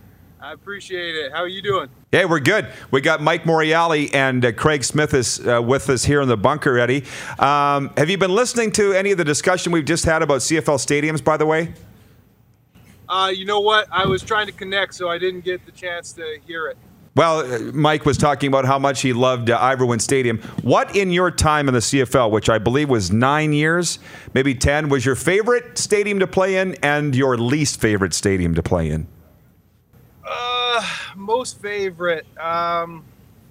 I appreciate it. How are you doing? Hey, we're good. We got Mike Moriali and uh, Craig Smith is uh, with us here in the bunker, Eddie. Um, have you been listening to any of the discussion we've just had about C F L stadiums, by the way? Uh, you know what? I was trying to connect, so I didn't get the chance to hear it. Well, Mike was talking about how much he loved uh, Ivor Wynn Stadium. What in your time in the C F L, which I believe was nine years, maybe ten, was your favorite stadium to play in and your least favorite stadium to play in? Uh, most favorite. Um,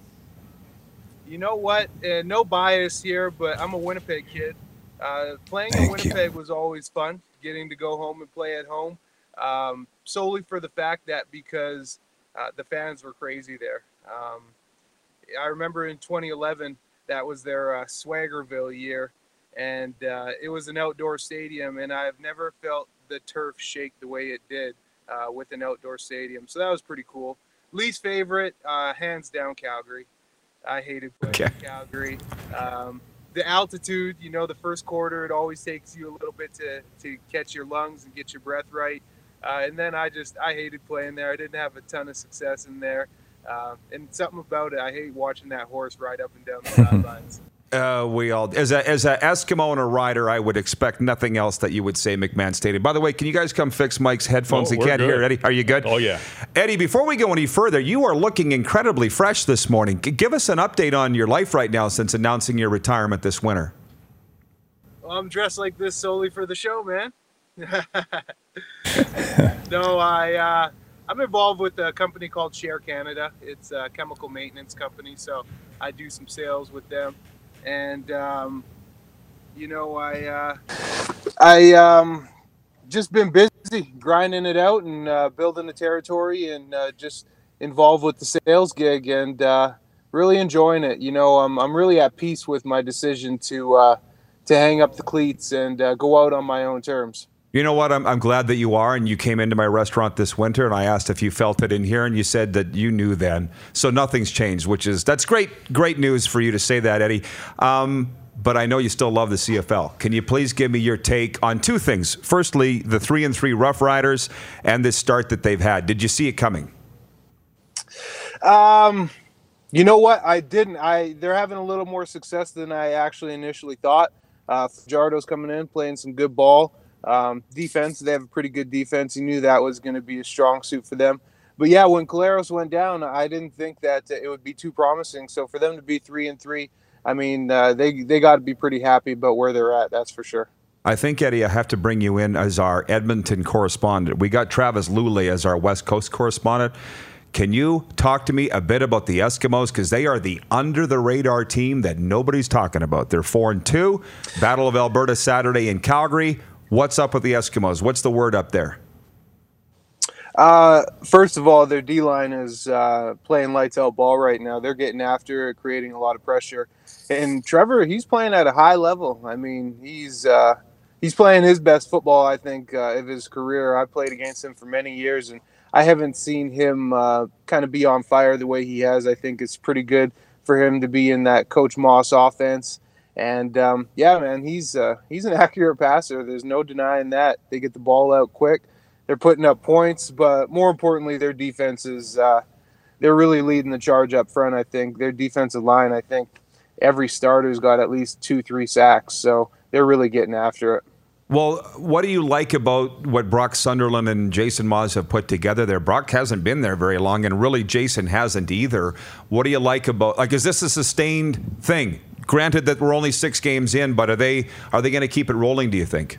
you know what? Uh, no bias here, but I'm a Winnipeg kid. Uh, playing Thank in Winnipeg you. was always fun, getting to go home and play at home, um, solely for the fact that because Uh, the fans were crazy there. Um, I remember in twenty eleven, that was their uh, Swaggerville year, and uh, it was an outdoor stadium, and I've never felt the turf shake the way it did uh, with an outdoor stadium. So that was pretty cool. Least favorite, uh, hands down, Calgary. I hated playing okay. in Calgary. Um, the altitude, you know, the first quarter, it always takes you a little bit to, to catch your lungs and get your breath right. Uh, and then I just, I hated playing there. I didn't have a ton of success in there. Uh, and something about it, I hate watching that horse ride up and down the sidelines. Uh, we all, as a as an Eskimo and a rider, I would expect nothing else that you would say McMahon Stadium. By the way, can you guys come fix Mike's headphones? Oh, he we're can't good. hear. Eddie, are you good? Oh, yeah. Eddie, before we go any further, you are looking incredibly fresh this morning. G- give us an update on your life right now since announcing your retirement this winter. Well, I'm dressed like this solely for the show, man. No, I, uh, I'm involved with a company called Share Canada. It's a chemical maintenance company, so I do some sales with them. And, um, you know, I, uh, I, um, just been busy grinding it out and, uh, building the territory and, uh, just involved with the sales gig and, uh, really enjoying it. You know, I'm, I'm really at peace with my decision to, uh, to hang up the cleats and, uh, go out on my own terms. You know what? I'm, I'm glad that you are, and you came into my restaurant this winter, and I asked if you felt it in here, and you said that you knew then. So nothing's changed, which is that's great, great news for you to say that, Eddie. Um, but I know you still love the C F L. Can you please give me your take on two things? Firstly, the three and three Rough Riders and this start that they've had. Did you see it coming? Um, you know what? I didn't. I they're having a little more success than I actually initially thought. Uh, Fajardo's coming in, playing some good ball. Um, defense, they have a pretty good defense. You knew that was going to be a strong suit for them. But yeah, when Caleros went down, I didn't think that it would be too promising. So for them to be three and three, I mean, uh, they they got to be pretty happy about where they're at. That's for sure. I think, Eddie, I have to bring you in as our Edmonton correspondent. We got Travis Lulay as our West Coast correspondent. Can you talk to me a bit about the Eskimos? Because they are the under-the-radar team that nobody's talking about. They're four and two. Battle of Alberta Saturday in Calgary. What's up with the Eskimos? What's the word up there? Uh, first of all, their D-line is uh, playing lights-out ball right now. They're getting after it, creating a lot of pressure. And Trevor, he's playing at a high level. I mean, he's uh, he's playing his best football, I think, uh, of his career. I played against him for many years, and I haven't seen him uh, kind of be on fire the way he has. I think it's pretty good for him to be in that Coach Moss offense. And, um, yeah, man, he's uh, he's an accurate passer. There's no denying that. They get the ball out quick. They're putting up points, but more importantly, their defense is uh, they're really leading the charge up front, I think. Their defensive line, I think every starter's got at least two, three sacks. So they're really getting after it. Well, what do you like about what Brock Sunderland and Jason Maas have put together there? Brock hasn't been there very long, and really Jason hasn't either. What do you like about, like, is this a sustained thing? Granted that we're only six games in, but are they are they going to keep it rolling, do you think?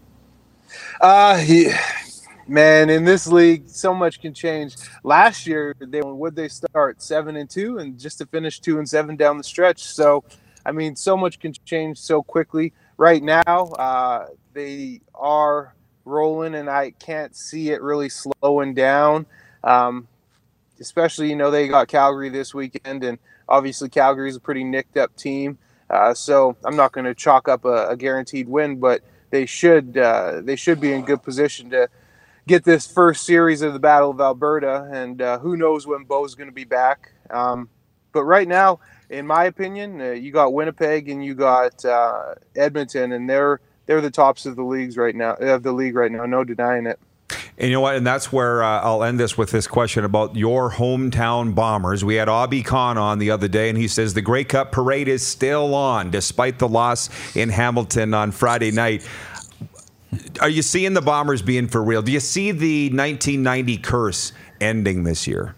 Uh, he, man, in this league, so much can change. Last year, they would they start seven and two, and just to finish two and seven down the stretch. So, I mean, so much can change so quickly. Right now, uh, they are rolling, and I can't see it really slowing down. Um, especially, you know, they got Calgary this weekend, and obviously Calgary is a pretty nicked up team. Uh, so I'm not going to chalk up a, a guaranteed win, but they should uh, they should be in good position to get this first series of the Battle of Alberta, and uh, who knows when Bo's going to be back. Um, but right now, in my opinion, uh, you got Winnipeg and you got uh, Edmonton, and they're they're the tops of the leagues right now of the league right now. No denying it. And you know what? And that's where uh, I'll end this with this question about your hometown Bombers. We had Abhi Khan on the other day, and he says the Grey Cup parade is still on despite the loss in Hamilton on Friday night. Are you seeing the Bombers being for real? Do you see the nineteen ninety curse ending this year?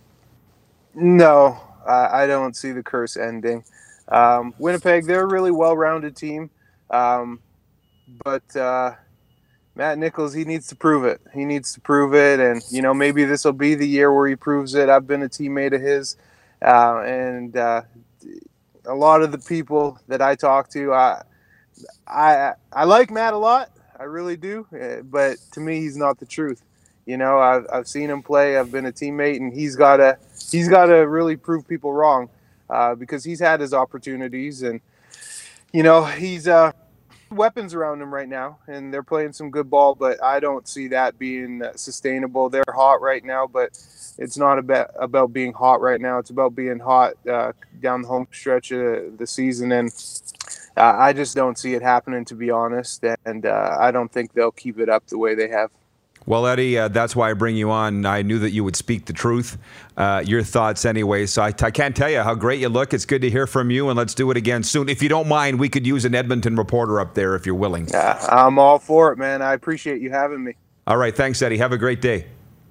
No, uh, I don't see the curse ending. Um, Winnipeg, they're a really well-rounded team. Um, but uh, Matt Nichols, he needs to prove it. He needs to prove it. And, you know, maybe this will be the year where he proves it. I've been a teammate of his. Uh, and uh, a lot of the people that I talk to, I, I, I like Matt a lot. I really do. But to me, he's not the truth. You know, I've, I've seen him play. I've been a teammate, and he's got to he's got to really prove people wrong uh, because he's had his opportunities. And, you know, he's uh, weapons around them right now, and they're playing some good ball, but I don't see that being sustainable. They're hot right now, but it's not about, about being hot right now. It's about being hot uh, down the home stretch of the season, and uh, I just don't see it happening, to be honest, and uh, I don't think they'll keep it up the way they have. Well, Eddie, uh, that's why I bring you on. I knew that you would speak the truth, uh, your thoughts anyway. So I, I can't tell you how great you look. It's good to hear from you, and let's do it again soon. If you don't mind, we could use an Edmonton reporter up there if you're willing. Uh, I'm all for it, man. I appreciate you having me. All right. Thanks, Eddie. Have a great day.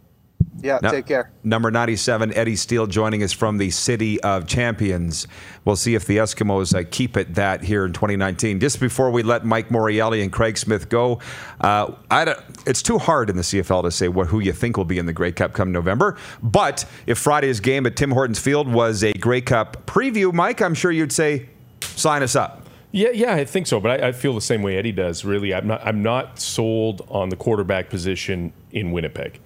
Yeah, no, take care. Number ninety-seven, Eddie Steele, joining us from the City of Champions. We'll see if the Eskimos uh, keep it that here in twenty nineteen. Just before we let Mike Morreale and Craig Smith go, uh, I don't, it's too hard in the C F L to say what, who you think will be in the Grey Cup come November. But if Friday's game at Tim Hortons Field was a Grey Cup preview, Mike, I'm sure you'd say, sign us up. Yeah, yeah, I think so. But I, I feel the same way Eddie does. Really, I'm not. I'm not sold on the quarterback position in Winnipeg.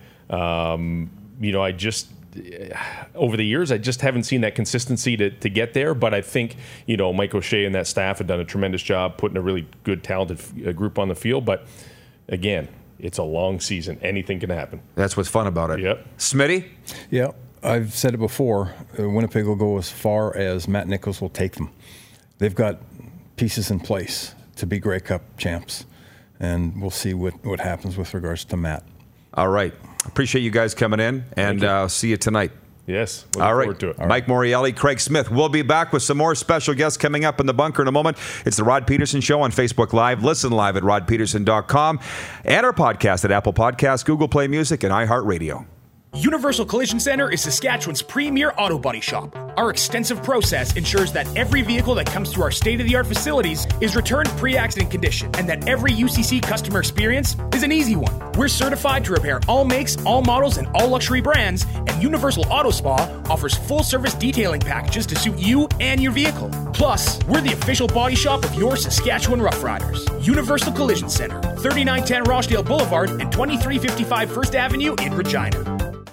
Um, you know, I just over the years, I just haven't seen that consistency to, to get there. But I think, you know, Mike O'Shea and that staff have done a tremendous job putting a really good, talented uh, group on the field. But again, it's a long season. Anything can happen. That's what's fun about it. Yep. Smitty? Yeah, I've said it before. Uh, Winnipeg will go as far as Matt Nichols will take them. They've got pieces in place to be Grey Cup champs, and we'll see what, what happens with regards to Matt. All right. Appreciate you guys coming in, and uh, see you tonight. Yes. Looking All right. forward to it. Mike Morreale, Craig Smith. We'll be back with some more special guests coming up in the bunker in a moment. It's the Rod Peterson Show on Facebook Live. Listen live at rod peterson dot com and our podcast at Apple Podcasts, Google Play Music, and iHeartRadio. Universal Collision Center is Saskatchewan's premier auto body shop. Our extensive process ensures that every vehicle that comes through our state-of-the-art facilities is returned pre-accident condition, and that every U C C customer experience is an easy one. We're certified to repair all makes, all models, and all luxury brands, and Universal Auto Spa offers full-service detailing packages to suit you and your vehicle. Plus, we're the official body shop of your Saskatchewan Rough Riders. Universal Collision Center, thirty-nine ten Rochdale Boulevard and twenty-three fifty-five First Avenue in Regina.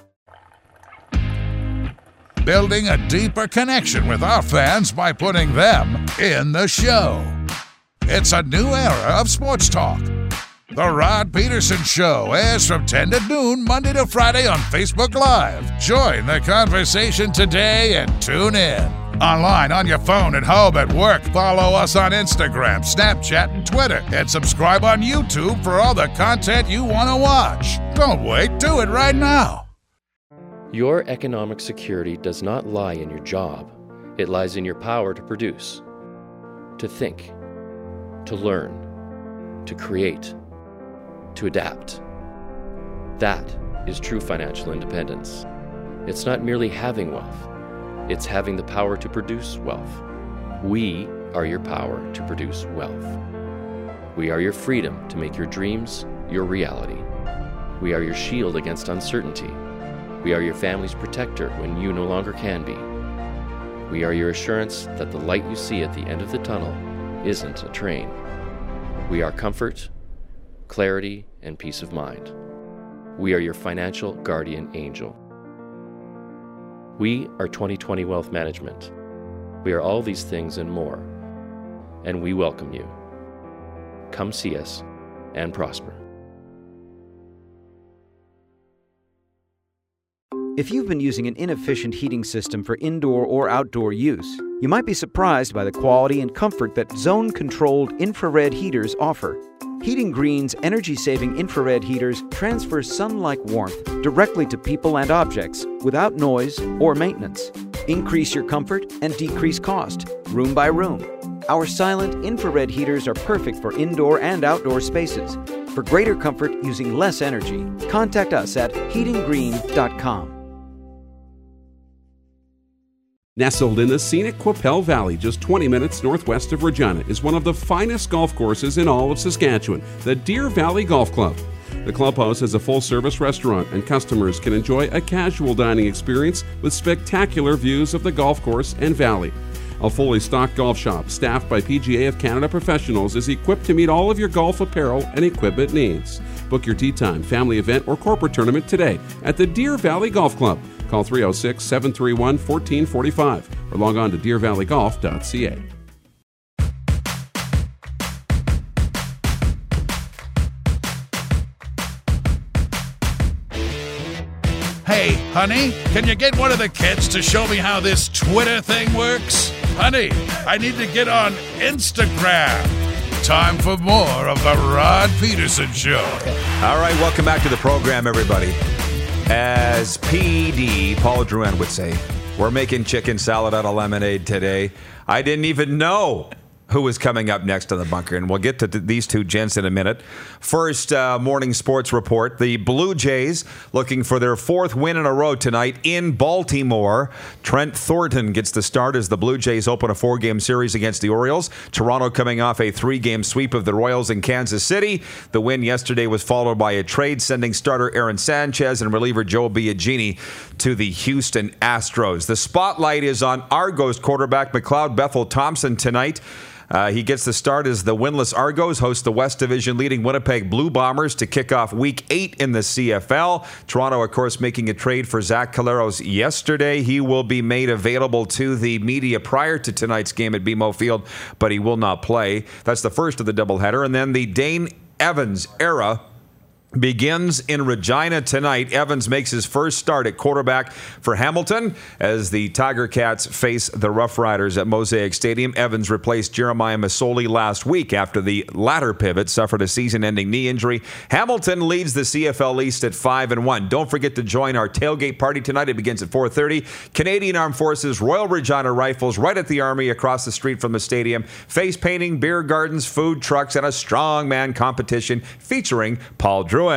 Building a deeper connection with our fans by putting them in the show. It's a new era of sports talk. The Rod Peterson Show airs from ten to noon, Monday to Friday on Facebook Live. Join the conversation today and tune in. Online, on your phone, at home, at work. Follow us on Instagram, Snapchat, and Twitter. And subscribe on YouTube for all the content you want to watch. Don't wait. Do it right now. Your economic security does not lie in your job. It lies in your power to produce, to think, to learn, to create, to adapt. That is true financial independence. It's not merely having wealth. It's having the power to produce wealth. We are your power to produce wealth. We are your freedom to make your dreams your reality. We are your shield against uncertainty. We are your family's protector when you no longer can be. We are your assurance that the light you see at the end of the tunnel isn't a train. We are comfort, clarity, and peace of mind. We are your financial guardian angel. We are twenty twenty Wealth Management. We are all these things and more, and we welcome you. Come see us and prosper. If you've been using an inefficient heating system for indoor or outdoor use, you might be surprised by the quality and comfort that zone-controlled infrared heaters offer. Heating Green's energy-saving infrared heaters transfer sun-like warmth directly to people and objects without noise or maintenance. Increase your comfort and decrease cost, room by room. Our silent infrared heaters are perfect for indoor and outdoor spaces. For greater comfort using less energy, contact us at heating green dot com. Nestled in the scenic Qu'Appelle Valley, just twenty minutes northwest of Regina, is one of the finest golf courses in all of Saskatchewan, the Deer Valley Golf Club. The clubhouse has a full-service restaurant, and customers can enjoy a casual dining experience with spectacular views of the golf course and valley. A fully stocked golf shop, staffed by P G A of Canada professionals, is equipped to meet all of your golf apparel and equipment needs. Book your tee time, family event, or corporate tournament today at the Deer Valley Golf Club. Call three oh six, seven three one, one four four five or log on to deer valley golf dot c a. Honey, can you get one of the kids to show me how this Twitter thing works? Honey, I need to get on Instagram. Time for more of the Rod Peterson Show. All right, welcome back to the program, everybody. As P D, Paul Drouin would say, we're making chicken salad out of lemonade today. I didn't even know who is coming up next to the bunker, and we'll get to th- these two gents in a minute. First, uh, morning sports report. The Blue Jays looking for their fourth win in a row tonight in Baltimore. Trent Thornton gets the start as the Blue Jays open a four-game series against the Orioles. Toronto coming off a three-game sweep of the Royals in Kansas City. The win yesterday was followed by a trade sending starter Aaron Sanchez and reliever Joe Biagini to the Houston Astros. The spotlight is on Argos quarterback McLeod Bethel Thompson tonight. Uh, he gets the start as the winless Argos host the West Division leading Winnipeg Blue Bombers to kick off Week eight in the C F L. Toronto, of course, making a trade for Zach Caleros yesterday. He will be made available to the media prior to tonight's game at B M O Field, but he will not play. That's the first of the doubleheader. And then the Dane Evans era begins in Regina tonight. Evans makes his first start at quarterback for Hamilton as the Tiger Cats face the Rough Riders at Mosaic Stadium. Evans replaced Jeremiah Masoli last week after the latter pivot suffered a season-ending knee injury. Hamilton leads the C F L East at five and one. Don't forget to join our tailgate party tonight. It begins at four thirty. Canadian Armed Forces, Royal Regina Rifles, right at the Army across the street from the stadium. Face painting, beer gardens, food trucks, and a strongman competition featuring Paul Drouin.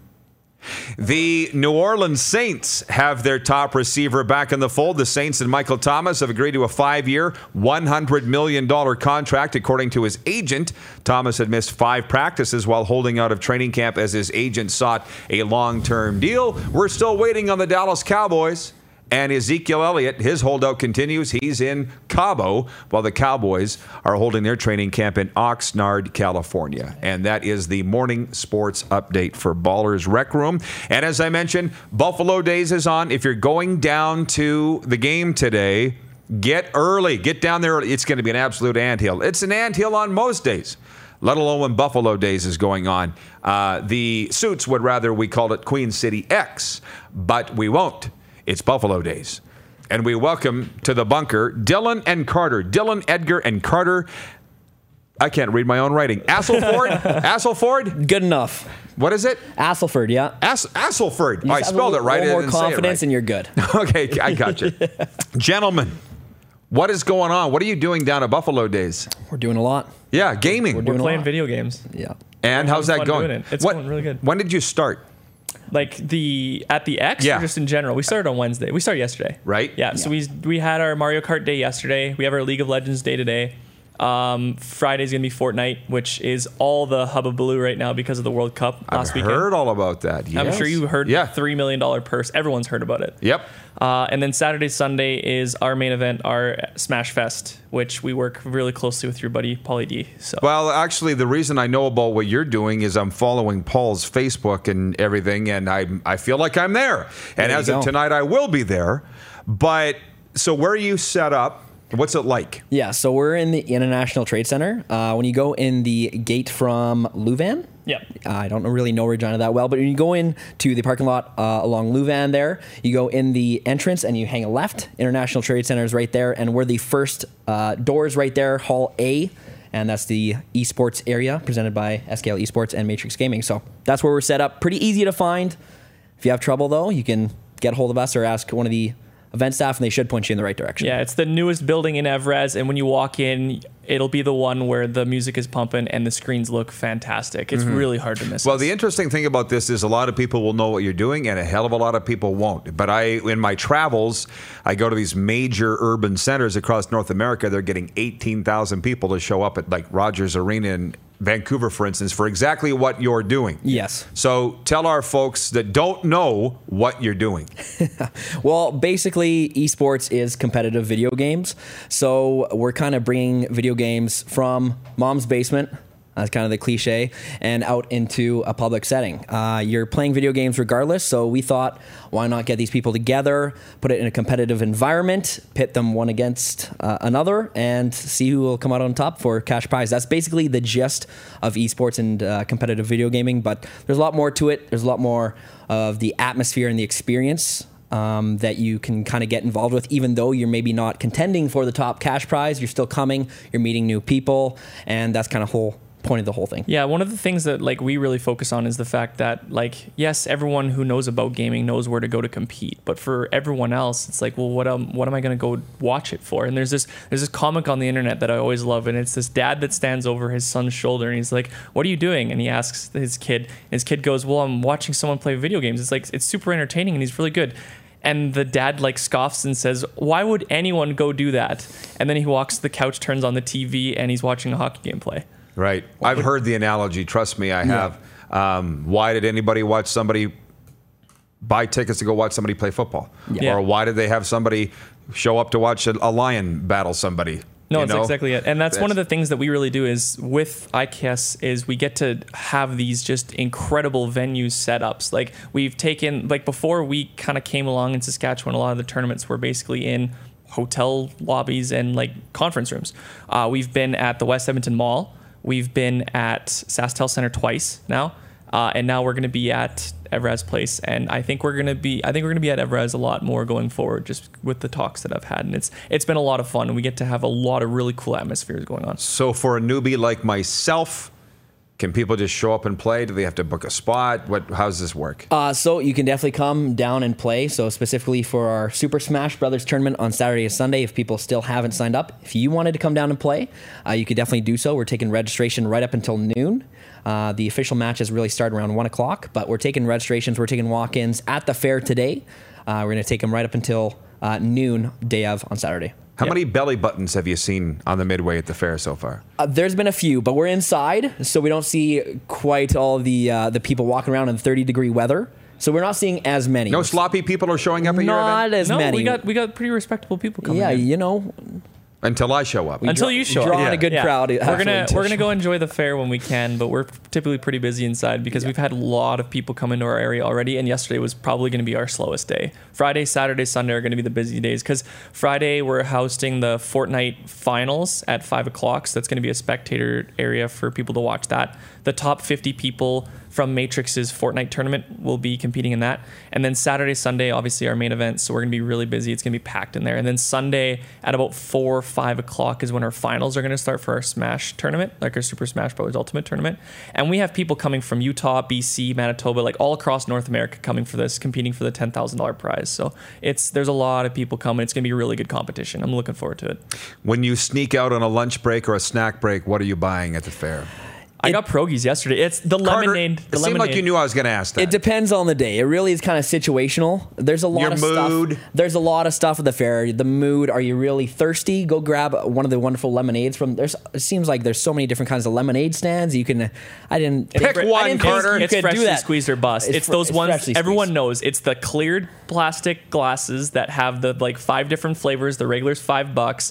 The New Orleans Saints have their top receiver back in the fold. The Saints and Michael Thomas have agreed to a five-year, one hundred million dollars contract, according to his agent. Thomas had missed five practices while holding out of training camp as his agent sought a long-term deal. We're still waiting on the Dallas Cowboys. And Ezekiel Elliott, his holdout continues. He's in Cabo while the Cowboys are holding their training camp in Oxnard, California. And that is the morning sports update for Ballers Rec Room. And as I mentioned, Buffalo Days is on. If you're going down to the game today, get early. Get down there early. It's going to be an absolute anthill. It's an anthill on most days, let alone when Buffalo Days is going on. Uh, the Suits would rather we called it Queen City X, but we won't. It's Buffalo Days. And we welcome to the bunker Dylan and Carter. Dylan, Edgar, and Carter. I can't read my own writing. Asselford? Asselford? Good enough. What is it? Asselford, yeah. As- Asselford. I spelled it right. A little more confidence right. and you're good. Okay, I got you. Gentlemen, what is going on? What are you doing down at Buffalo Days? We're doing a lot. Yeah, gaming. We're, doing We're playing lot. video games. Yeah. And how's that going? It. It's what, going really good. When did you start? Like the at the X, yeah. or just in general? We started on Wednesday. We started yesterday. Right. Yeah. yeah. So we we had our Mario Kart day yesterday. We have our League of Legends day today. Um, Friday's gonna be Fortnite, which is all the hubbubaloo right now because of the World Cup last I've weekend. heard all about that. Yes. I'm sure you heard yeah. the three million dollar purse. Everyone's heard about it. Yep. Uh, and then Saturday, Sunday is our main event, our Smash Fest, which we work really closely with your buddy Paulie D. So. Well, actually, the reason I know about what you're doing is I'm following Paul's Facebook and everything, and I I feel like I'm there. And there as of tonight, I will be there. But so where are you set up? What's it like? Yeah, so we're in the International Trade Center. Uh, when you go in the gate from Louvain, yeah, uh, I don't really know Regina that well, but when you go in to the parking lot uh, along Louvain there, you go in the entrance and you hang a left. International Trade Center is right there, and we're the first uh, doors right there, Hall A, and that's the esports area presented by S K L Esports and Matrix Gaming. So that's where we're set up. Pretty easy to find. If you have trouble, though, you can get a hold of us or ask one of the event staff, and they should point you in the right direction. Yeah, it's the newest building in Evraz, and when you walk in, it'll be the one where the music is pumping and the screens look fantastic. It's Mm-hmm. really hard to miss. Well, us. the interesting thing about this is a lot of people will know what you're doing, and a hell of a lot of people won't. But I, in my travels, I go to these major urban centers across North America. They're getting eighteen thousand people to show up at like Rogers Arena in Vancouver, for instance, for exactly what you're doing. Yes. So tell our folks that don't know what you're doing. Well, basically, esports is competitive video games. So we're kind of bringing video games from mom's basement, that's kind of the cliche, and out into a public setting. Uh, you're playing video games regardless, so we thought, why not get these people together, put it in a competitive environment, pit them one against uh, another, and see who will come out on top for cash prize. That's basically the gist of esports and uh, competitive video gaming, but there's a lot more to it. There's a lot more of the atmosphere and the experience um, that you can kind of get involved with, even though you're maybe not contending for the top cash prize. You're still coming, you're meeting new people, and that's kind of whole point of the whole thing. Yeah, one of the things that like we really focus on is the fact that like yes, everyone who knows about gaming knows where to go to compete, but for everyone else, it's like, well, what um, what am I going to go watch it for? And there's this there's this comic on the internet that I always love, and it's this dad that stands over his son's shoulder, and he's like, "What are you doing?" And he asks his kid, and his kid goes, "Well, I'm watching someone play video games." It's like it's super entertaining, and he's really good. And the dad like scoffs and says, "Why would anyone go do that?" And then he walks to the couch, turns on the T V, and he's watching a hockey game play. Right. I've heard the analogy. Trust me, I have. Yeah. Um, why did anybody watch somebody buy tickets to go watch somebody play football? Yeah. Or why did they have somebody show up to watch a, a lion battle somebody? No, you that's know? exactly it. And that's, That's one of the things that we really do is with I C A S is we get to have these just incredible venue setups. Like we've taken, like before we kind of came along in Saskatchewan, a lot of the tournaments were basically in hotel lobbies and like conference rooms. Uh, we've been at the West Edmonton Mall. We've been at SaskTel Center twice now, uh, and now we're going to be at Evraz Place. And I think we're going to be, I think we're going to be at Evraz a lot more going forward, just with the talks that I've had. And it's it's been a lot of fun, and we get to have a lot of really cool atmospheres going on. So for a newbie like myself, can people just show up and play? Do they have to book a spot? What? How does this work? Uh, so you can definitely come down and play. So specifically for our Super Smash Brothers tournament on Saturday and Sunday, if people still haven't signed up, if you wanted to come down and play, uh, you could definitely do so. We're taking registration right up until noon. Uh, the official matches really start around one o'clock, but we're taking registrations. We're taking walk-ins at the fair today. Uh, we're going to take them right up until uh, noon, day of, on Saturday. How yep. many belly buttons have you seen on the midway at the fair so far? Uh, there's been a few, but we're inside, so we don't see quite all the uh, the people walking around in thirty degree weather. So we're not seeing as many. No sloppy people are showing up at your event? Not as no, many. we got we got pretty respectable people coming. Yeah, in. you know. Until I show up. Until draw, you show drawing up. a good yeah. crowd. We're gonna we're gonna go enjoy the fair when we can, but we're typically pretty busy inside because yeah. we've had a lot of people come into our area already, and yesterday was probably going to be our slowest day. Friday, Saturday, Sunday are going to be the busy days because Friday we're hosting the Fortnite finals at five o'clock, so that's going to be a spectator area for people to watch that. The top fifty people from Matrix's Fortnite tournament will be competing in that. And then Saturday, Sunday, obviously our main event, so we're going to be really busy. It's going to be packed in there. And then Sunday at about four or five o'clock is when our finals are going to start for our Smash tournament, like our Super Smash Bros. Ultimate tournament. And we have people coming from Utah, B C, Manitoba, like all across North America coming for this, competing for the ten thousand dollars prize. So it's there's a lot of people coming. It's going to be a really good competition. I'm looking forward to it. When you sneak out on a lunch break or a snack break, what are you buying at the fair? I got pierogies yesterday. It's the Carter, lemonade. The it seemed lemonade. like you knew I was going to ask that. It depends on the day. It really is kind of situational. There's a lot Your of mood. stuff. There's a lot of stuff at the fair. The mood. Are you really thirsty? Go grab one of the wonderful lemonades from. There's. It seems like there's so many different kinds of lemonade stands. You can. I didn't pick think, one, I didn't Carter. Think you it's could freshly do that. squeezed or bust. It's, It's, those fr- ones it's everyone squeezed. knows. It's the cleared plastic glasses that have the like five different flavors. The regular's five bucks.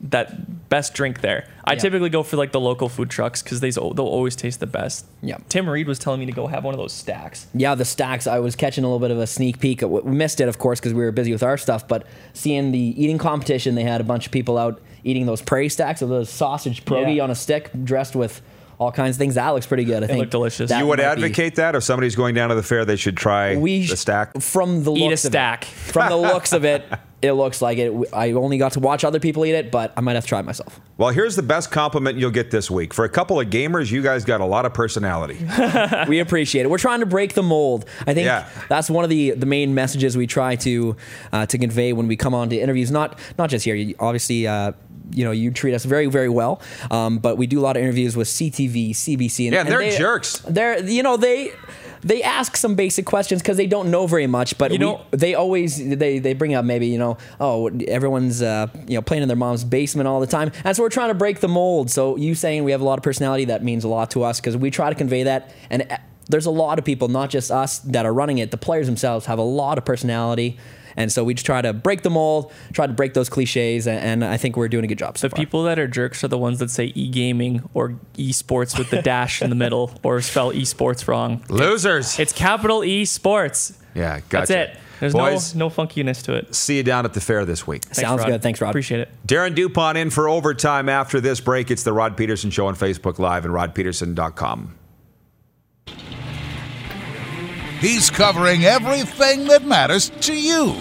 That best drink there. I Yeah. typically go for like the local food trucks because they they'll always taste the best. Yeah. Tim Reed was telling me to go have one of those stacks. Yeah, the stacks. I was catching a little bit of a sneak peek. We missed it, of course, because we were busy with our stuff. But seeing the eating competition, they had a bunch of people out eating those prairie stacks of those sausage pierogi Yeah. on a stick, dressed with all kinds of things. That looks pretty good. I It think looked delicious. that You would might be- advocate that if somebody's going down to the fair, they should try We the stack? From the Eat a looks of stack. it, from the looks of it, it looks like it. I only got to watch other people eat it, but I might have to try it myself. Well, here's the best compliment you'll get this week. For a couple of gamers, you guys got a lot of personality. We appreciate it. We're trying to break the mold. I think Yeah. that's one of the, the main messages we try to uh, to convey when we come on to interviews. Not not just here. You- Obviously, uh, you know, you treat us very very well. Um, but we do a lot of interviews with C T V, C B C, and, Yeah, and they're they- jerks. They're you know they. They ask some basic questions because they don't know very much, but You we, know- they always they, they bring up maybe you know oh everyone's uh, you know playing in their mom's basement all the time, and so we're trying to break the mold. So you saying we have a lot of personality, that means a lot to us because we try to convey that. And uh, there's a lot of people, not just us, that are running it. The players themselves have a lot of personality, and so we just try to break the mold, try to break those cliches, and, and I think we're doing a good job so The far. people that are jerks are the ones that say e-gaming or esports with the dash in the middle or spell esports wrong. Losers. It's capital E sports. Yeah, gotcha. That's it. There's Boys, no no funkiness to it. see you down at the fair this week. Thanks, Sounds Rod. good. Thanks, Rod. Appreciate it. Darren Dupont in for overtime after this break. It's the Rod Peterson Show on Facebook Live and rod peterson dot com. He's covering everything that matters to you.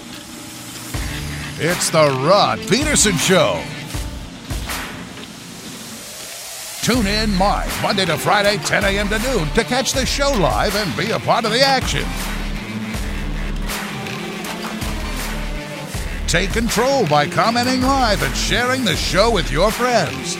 It's the Rod Peterson Show. Tune in live Monday to Friday, ten a.m. to noon, to catch the show live and be a part of the action. Take control by commenting live and sharing the show with your friends.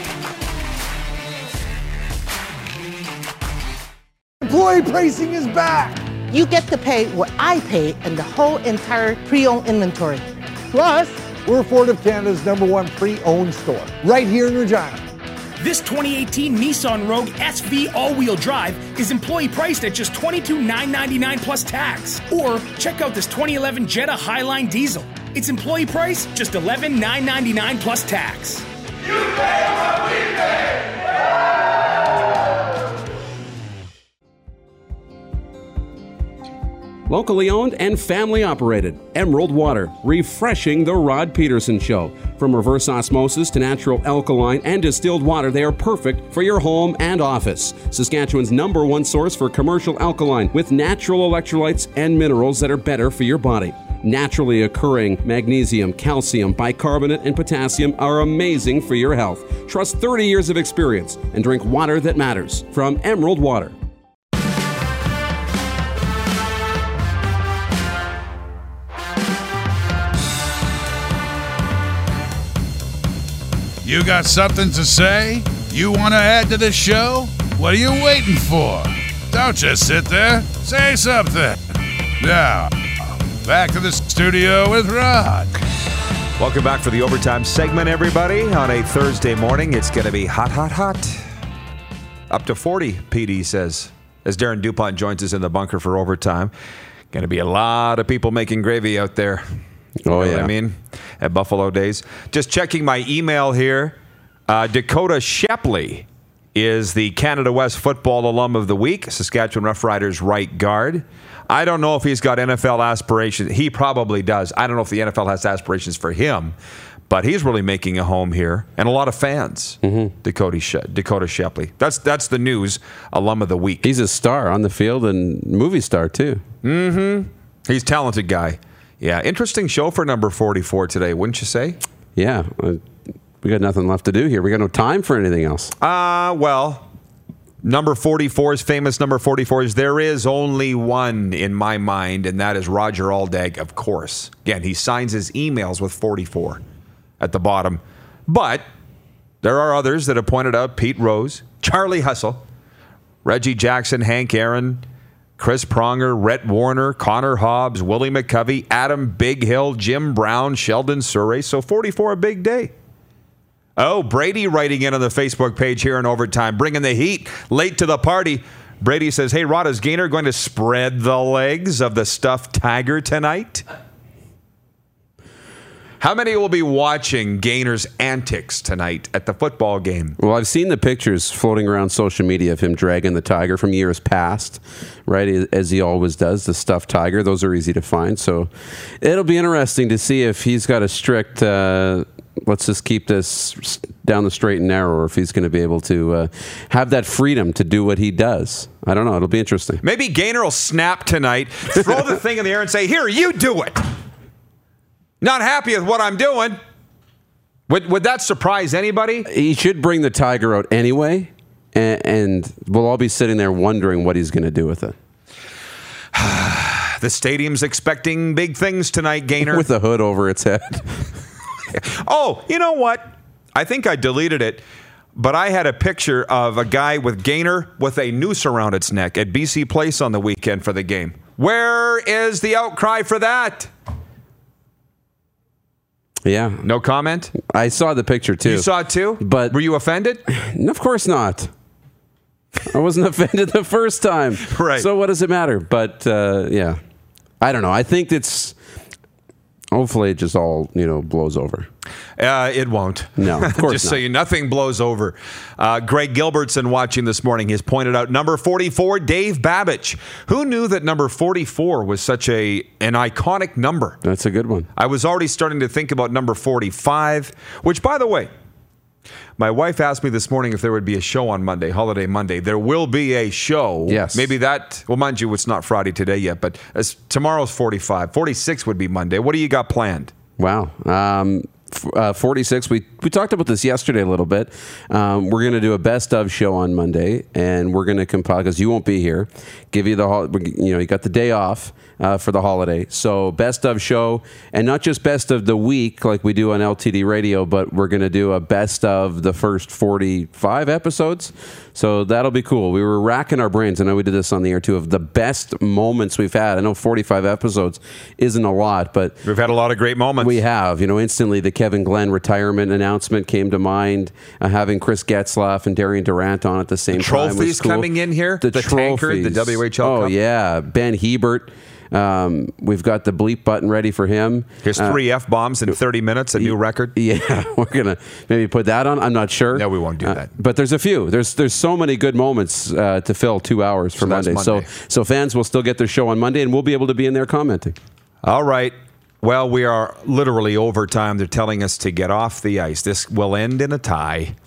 Employee pricing is back. You get to pay what I pay and the whole entire pre-owned inventory. Plus, we're Ford of Canada's number one pre-owned store, right here in Regina. This twenty eighteen Nissan Rogue S V all-wheel drive is employee priced at just twenty-two thousand nine hundred ninety-nine dollars plus tax. Or check out this twenty eleven Jetta Highline Diesel. It's employee price just eleven thousand nine hundred ninety-nine dollars plus tax. You pay what we pay! Locally owned and family operated, Emerald Water, refreshing the Rod Peterson Show. From reverse osmosis to natural alkaline and distilled water, they are perfect for your home and office. Saskatchewan's number one source for commercial alkaline with natural electrolytes and minerals that are better for your body. Naturally occurring magnesium, calcium, bicarbonate, and potassium are amazing for your health. Trust thirty years of experience and drink water that matters from Emerald Water. You got something to say? You want to add to the show? What are you waiting for? Don't just sit there. Say something. Now, back to the studio with Rod. Welcome back for the overtime segment, everybody. On a Thursday morning, it's going to be hot, hot, hot. Up to forty, P D says, as Darren DuPont joins us in the bunker for overtime. Going to be a lot of people making gravy out there. Oh, you know yeah. what I mean, at Buffalo Days. Just checking my email here. Uh, Dakota Shepley is the Canada West Football Alum of the Week, Saskatchewan Roughriders right guard. I don't know if he's got N F L aspirations. He probably does. I don't know if the N F L has aspirations for him, but he's really making a home here, and a lot of fans. Mm-hmm. Dakota She- Dakota Shepley. That's that's the news. Alum of the Week. He's a star on the field and movie star too. Mm-hmm. He's a talented guy. Yeah, interesting show for number forty-four today, wouldn't you say? Yeah, uh, we got nothing left to do here. We got no time for anything else. Ah, uh, well, number forty-four's famous number forty-fours. There is only one in my mind, and that is Roger Aldag, of course. Again, he signs his emails with forty-four at the bottom. But there are others that have pointed out: Pete Rose, Charlie Hustle, Reggie Jackson, Hank Aaron, Chris Pronger, Rhett Warner, Connor Hobbs, Willie McCovey, Adam Big Hill, Jim Brown, Sheldon Surrey. So forty-four, a big day. Oh, Brady writing in on the Facebook page here in overtime, bringing the heat late to the party. Brady says, hey, Rod, is Gaynor going to spread the legs of the stuffed tiger tonight? How many will be watching Gaynor's antics tonight at the football game? Well, I've seen the pictures floating around social media of him dragging the tiger from years past, right, as he always does, the stuffed tiger. Those are easy to find. So it'll be interesting to see if he's got a strict, uh, let's just keep this down the straight and narrow, or if he's going to be able to uh, have that freedom to do what he does. I don't know. It'll be interesting. Maybe Gaynor will snap tonight, throw the thing in the air and say, here, you do it. Not happy with what I'm doing. Would would that surprise anybody? He should bring the tiger out anyway, and, and we'll all be sitting there wondering what he's going to do with it. The stadium's expecting big things tonight, Gaynor. With a hood over its head. Oh, you know what? I think I deleted it, but I had a picture of a guy with Gaynor with a noose around its neck at B C Place on the weekend for the game. Where is the outcry for that? Yeah. No comment? I saw the picture too. You saw it too? But were you offended? Of course not. I wasn't offended the first time. Right. So what does it matter? But uh, yeah, I don't know. I think it's hopefully it just all, you know, blows over. Uh, it won't. No, of course Just not. so you, nothing blows over. Uh, Greg Gilbertson watching this morning has pointed out number forty-four, Dave Babbage. Who knew that number forty-four was such a an iconic number? That's a good one. I was already starting to think about number forty-five, which, by the way, My wife asked me this morning if there would be a show on Monday, Holiday Monday. There will be a show. Yes. Maybe that, well, mind you, it's not Friday today yet, but as tomorrow's forty-five. forty-six would be Monday. What do you got planned? Wow. Um, f- uh, forty-six, we, we talked about this yesterday a little bit. Um, we're going to do a best of show on Monday, and we're going to compile, because you won't be here, give you the, hol- you know, you got the day off. Uh, for the holiday. So best of show, and not just best of the week like we do on L T D Radio, but we're going to do a best of the first forty-five episodes. So that'll be cool. We were racking our brains. I know we did this on the air too, of the best moments we've had. I know forty-five episodes isn't a lot, but we've had a lot of great moments. We have. You know, instantly the Kevin Glenn retirement announcement came to mind. Uh, having Chris Getzlaff and Darian Durant on at the same the time. Trophies cool. coming in here. The, the trophies. tankard, the W H L Oh, Cup. yeah. Ben Hebert. Um, we've got the bleep button ready for him. His three uh, F-bombs in thirty minutes, a new record. Yeah, we're going to maybe put that on. I'm not sure. No, we won't do uh, that. But there's a few. There's there's so many good moments uh, to fill two hours for so Monday. Monday. So so fans will still get their show on Monday, and we'll be able to be in there commenting. All right. Well, we are literally overtime. They're telling us to get off the ice. This will end in a tie.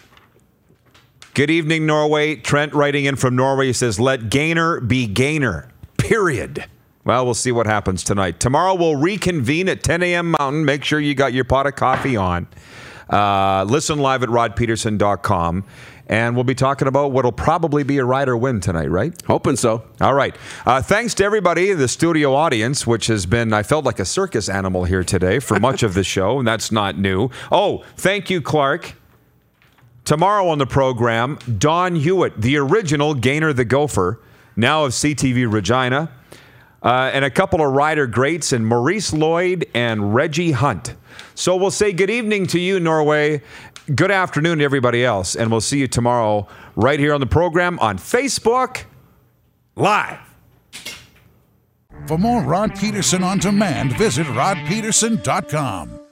Good evening, Norway. Trent writing in from Norway says, let gainer be gainer, period. Well, we'll see what happens tonight. Tomorrow we'll reconvene at ten a.m. Mountain. Make sure you got your pot of coffee on. Uh, listen live at rod peterson dot com. And we'll be talking about what'll probably be a Rider win tonight, right? Hoping so. All right. Uh, thanks to everybody, the studio audience, which has been, I felt like a circus animal here today for much of the show, and that's not new. Oh, thank you, Clark. Tomorrow on the program, Don Hewitt, the original Gainer the Gopher, now of C T V Regina. Uh, and a couple of Rider greats, and Maurice Lloyd and Reggie Hunt. So we'll say good evening to you, Norway. Good afternoon to everybody else. And we'll see you tomorrow right here on the program on Facebook Live. For more Rod Peterson on demand, visit rod peterson dot com.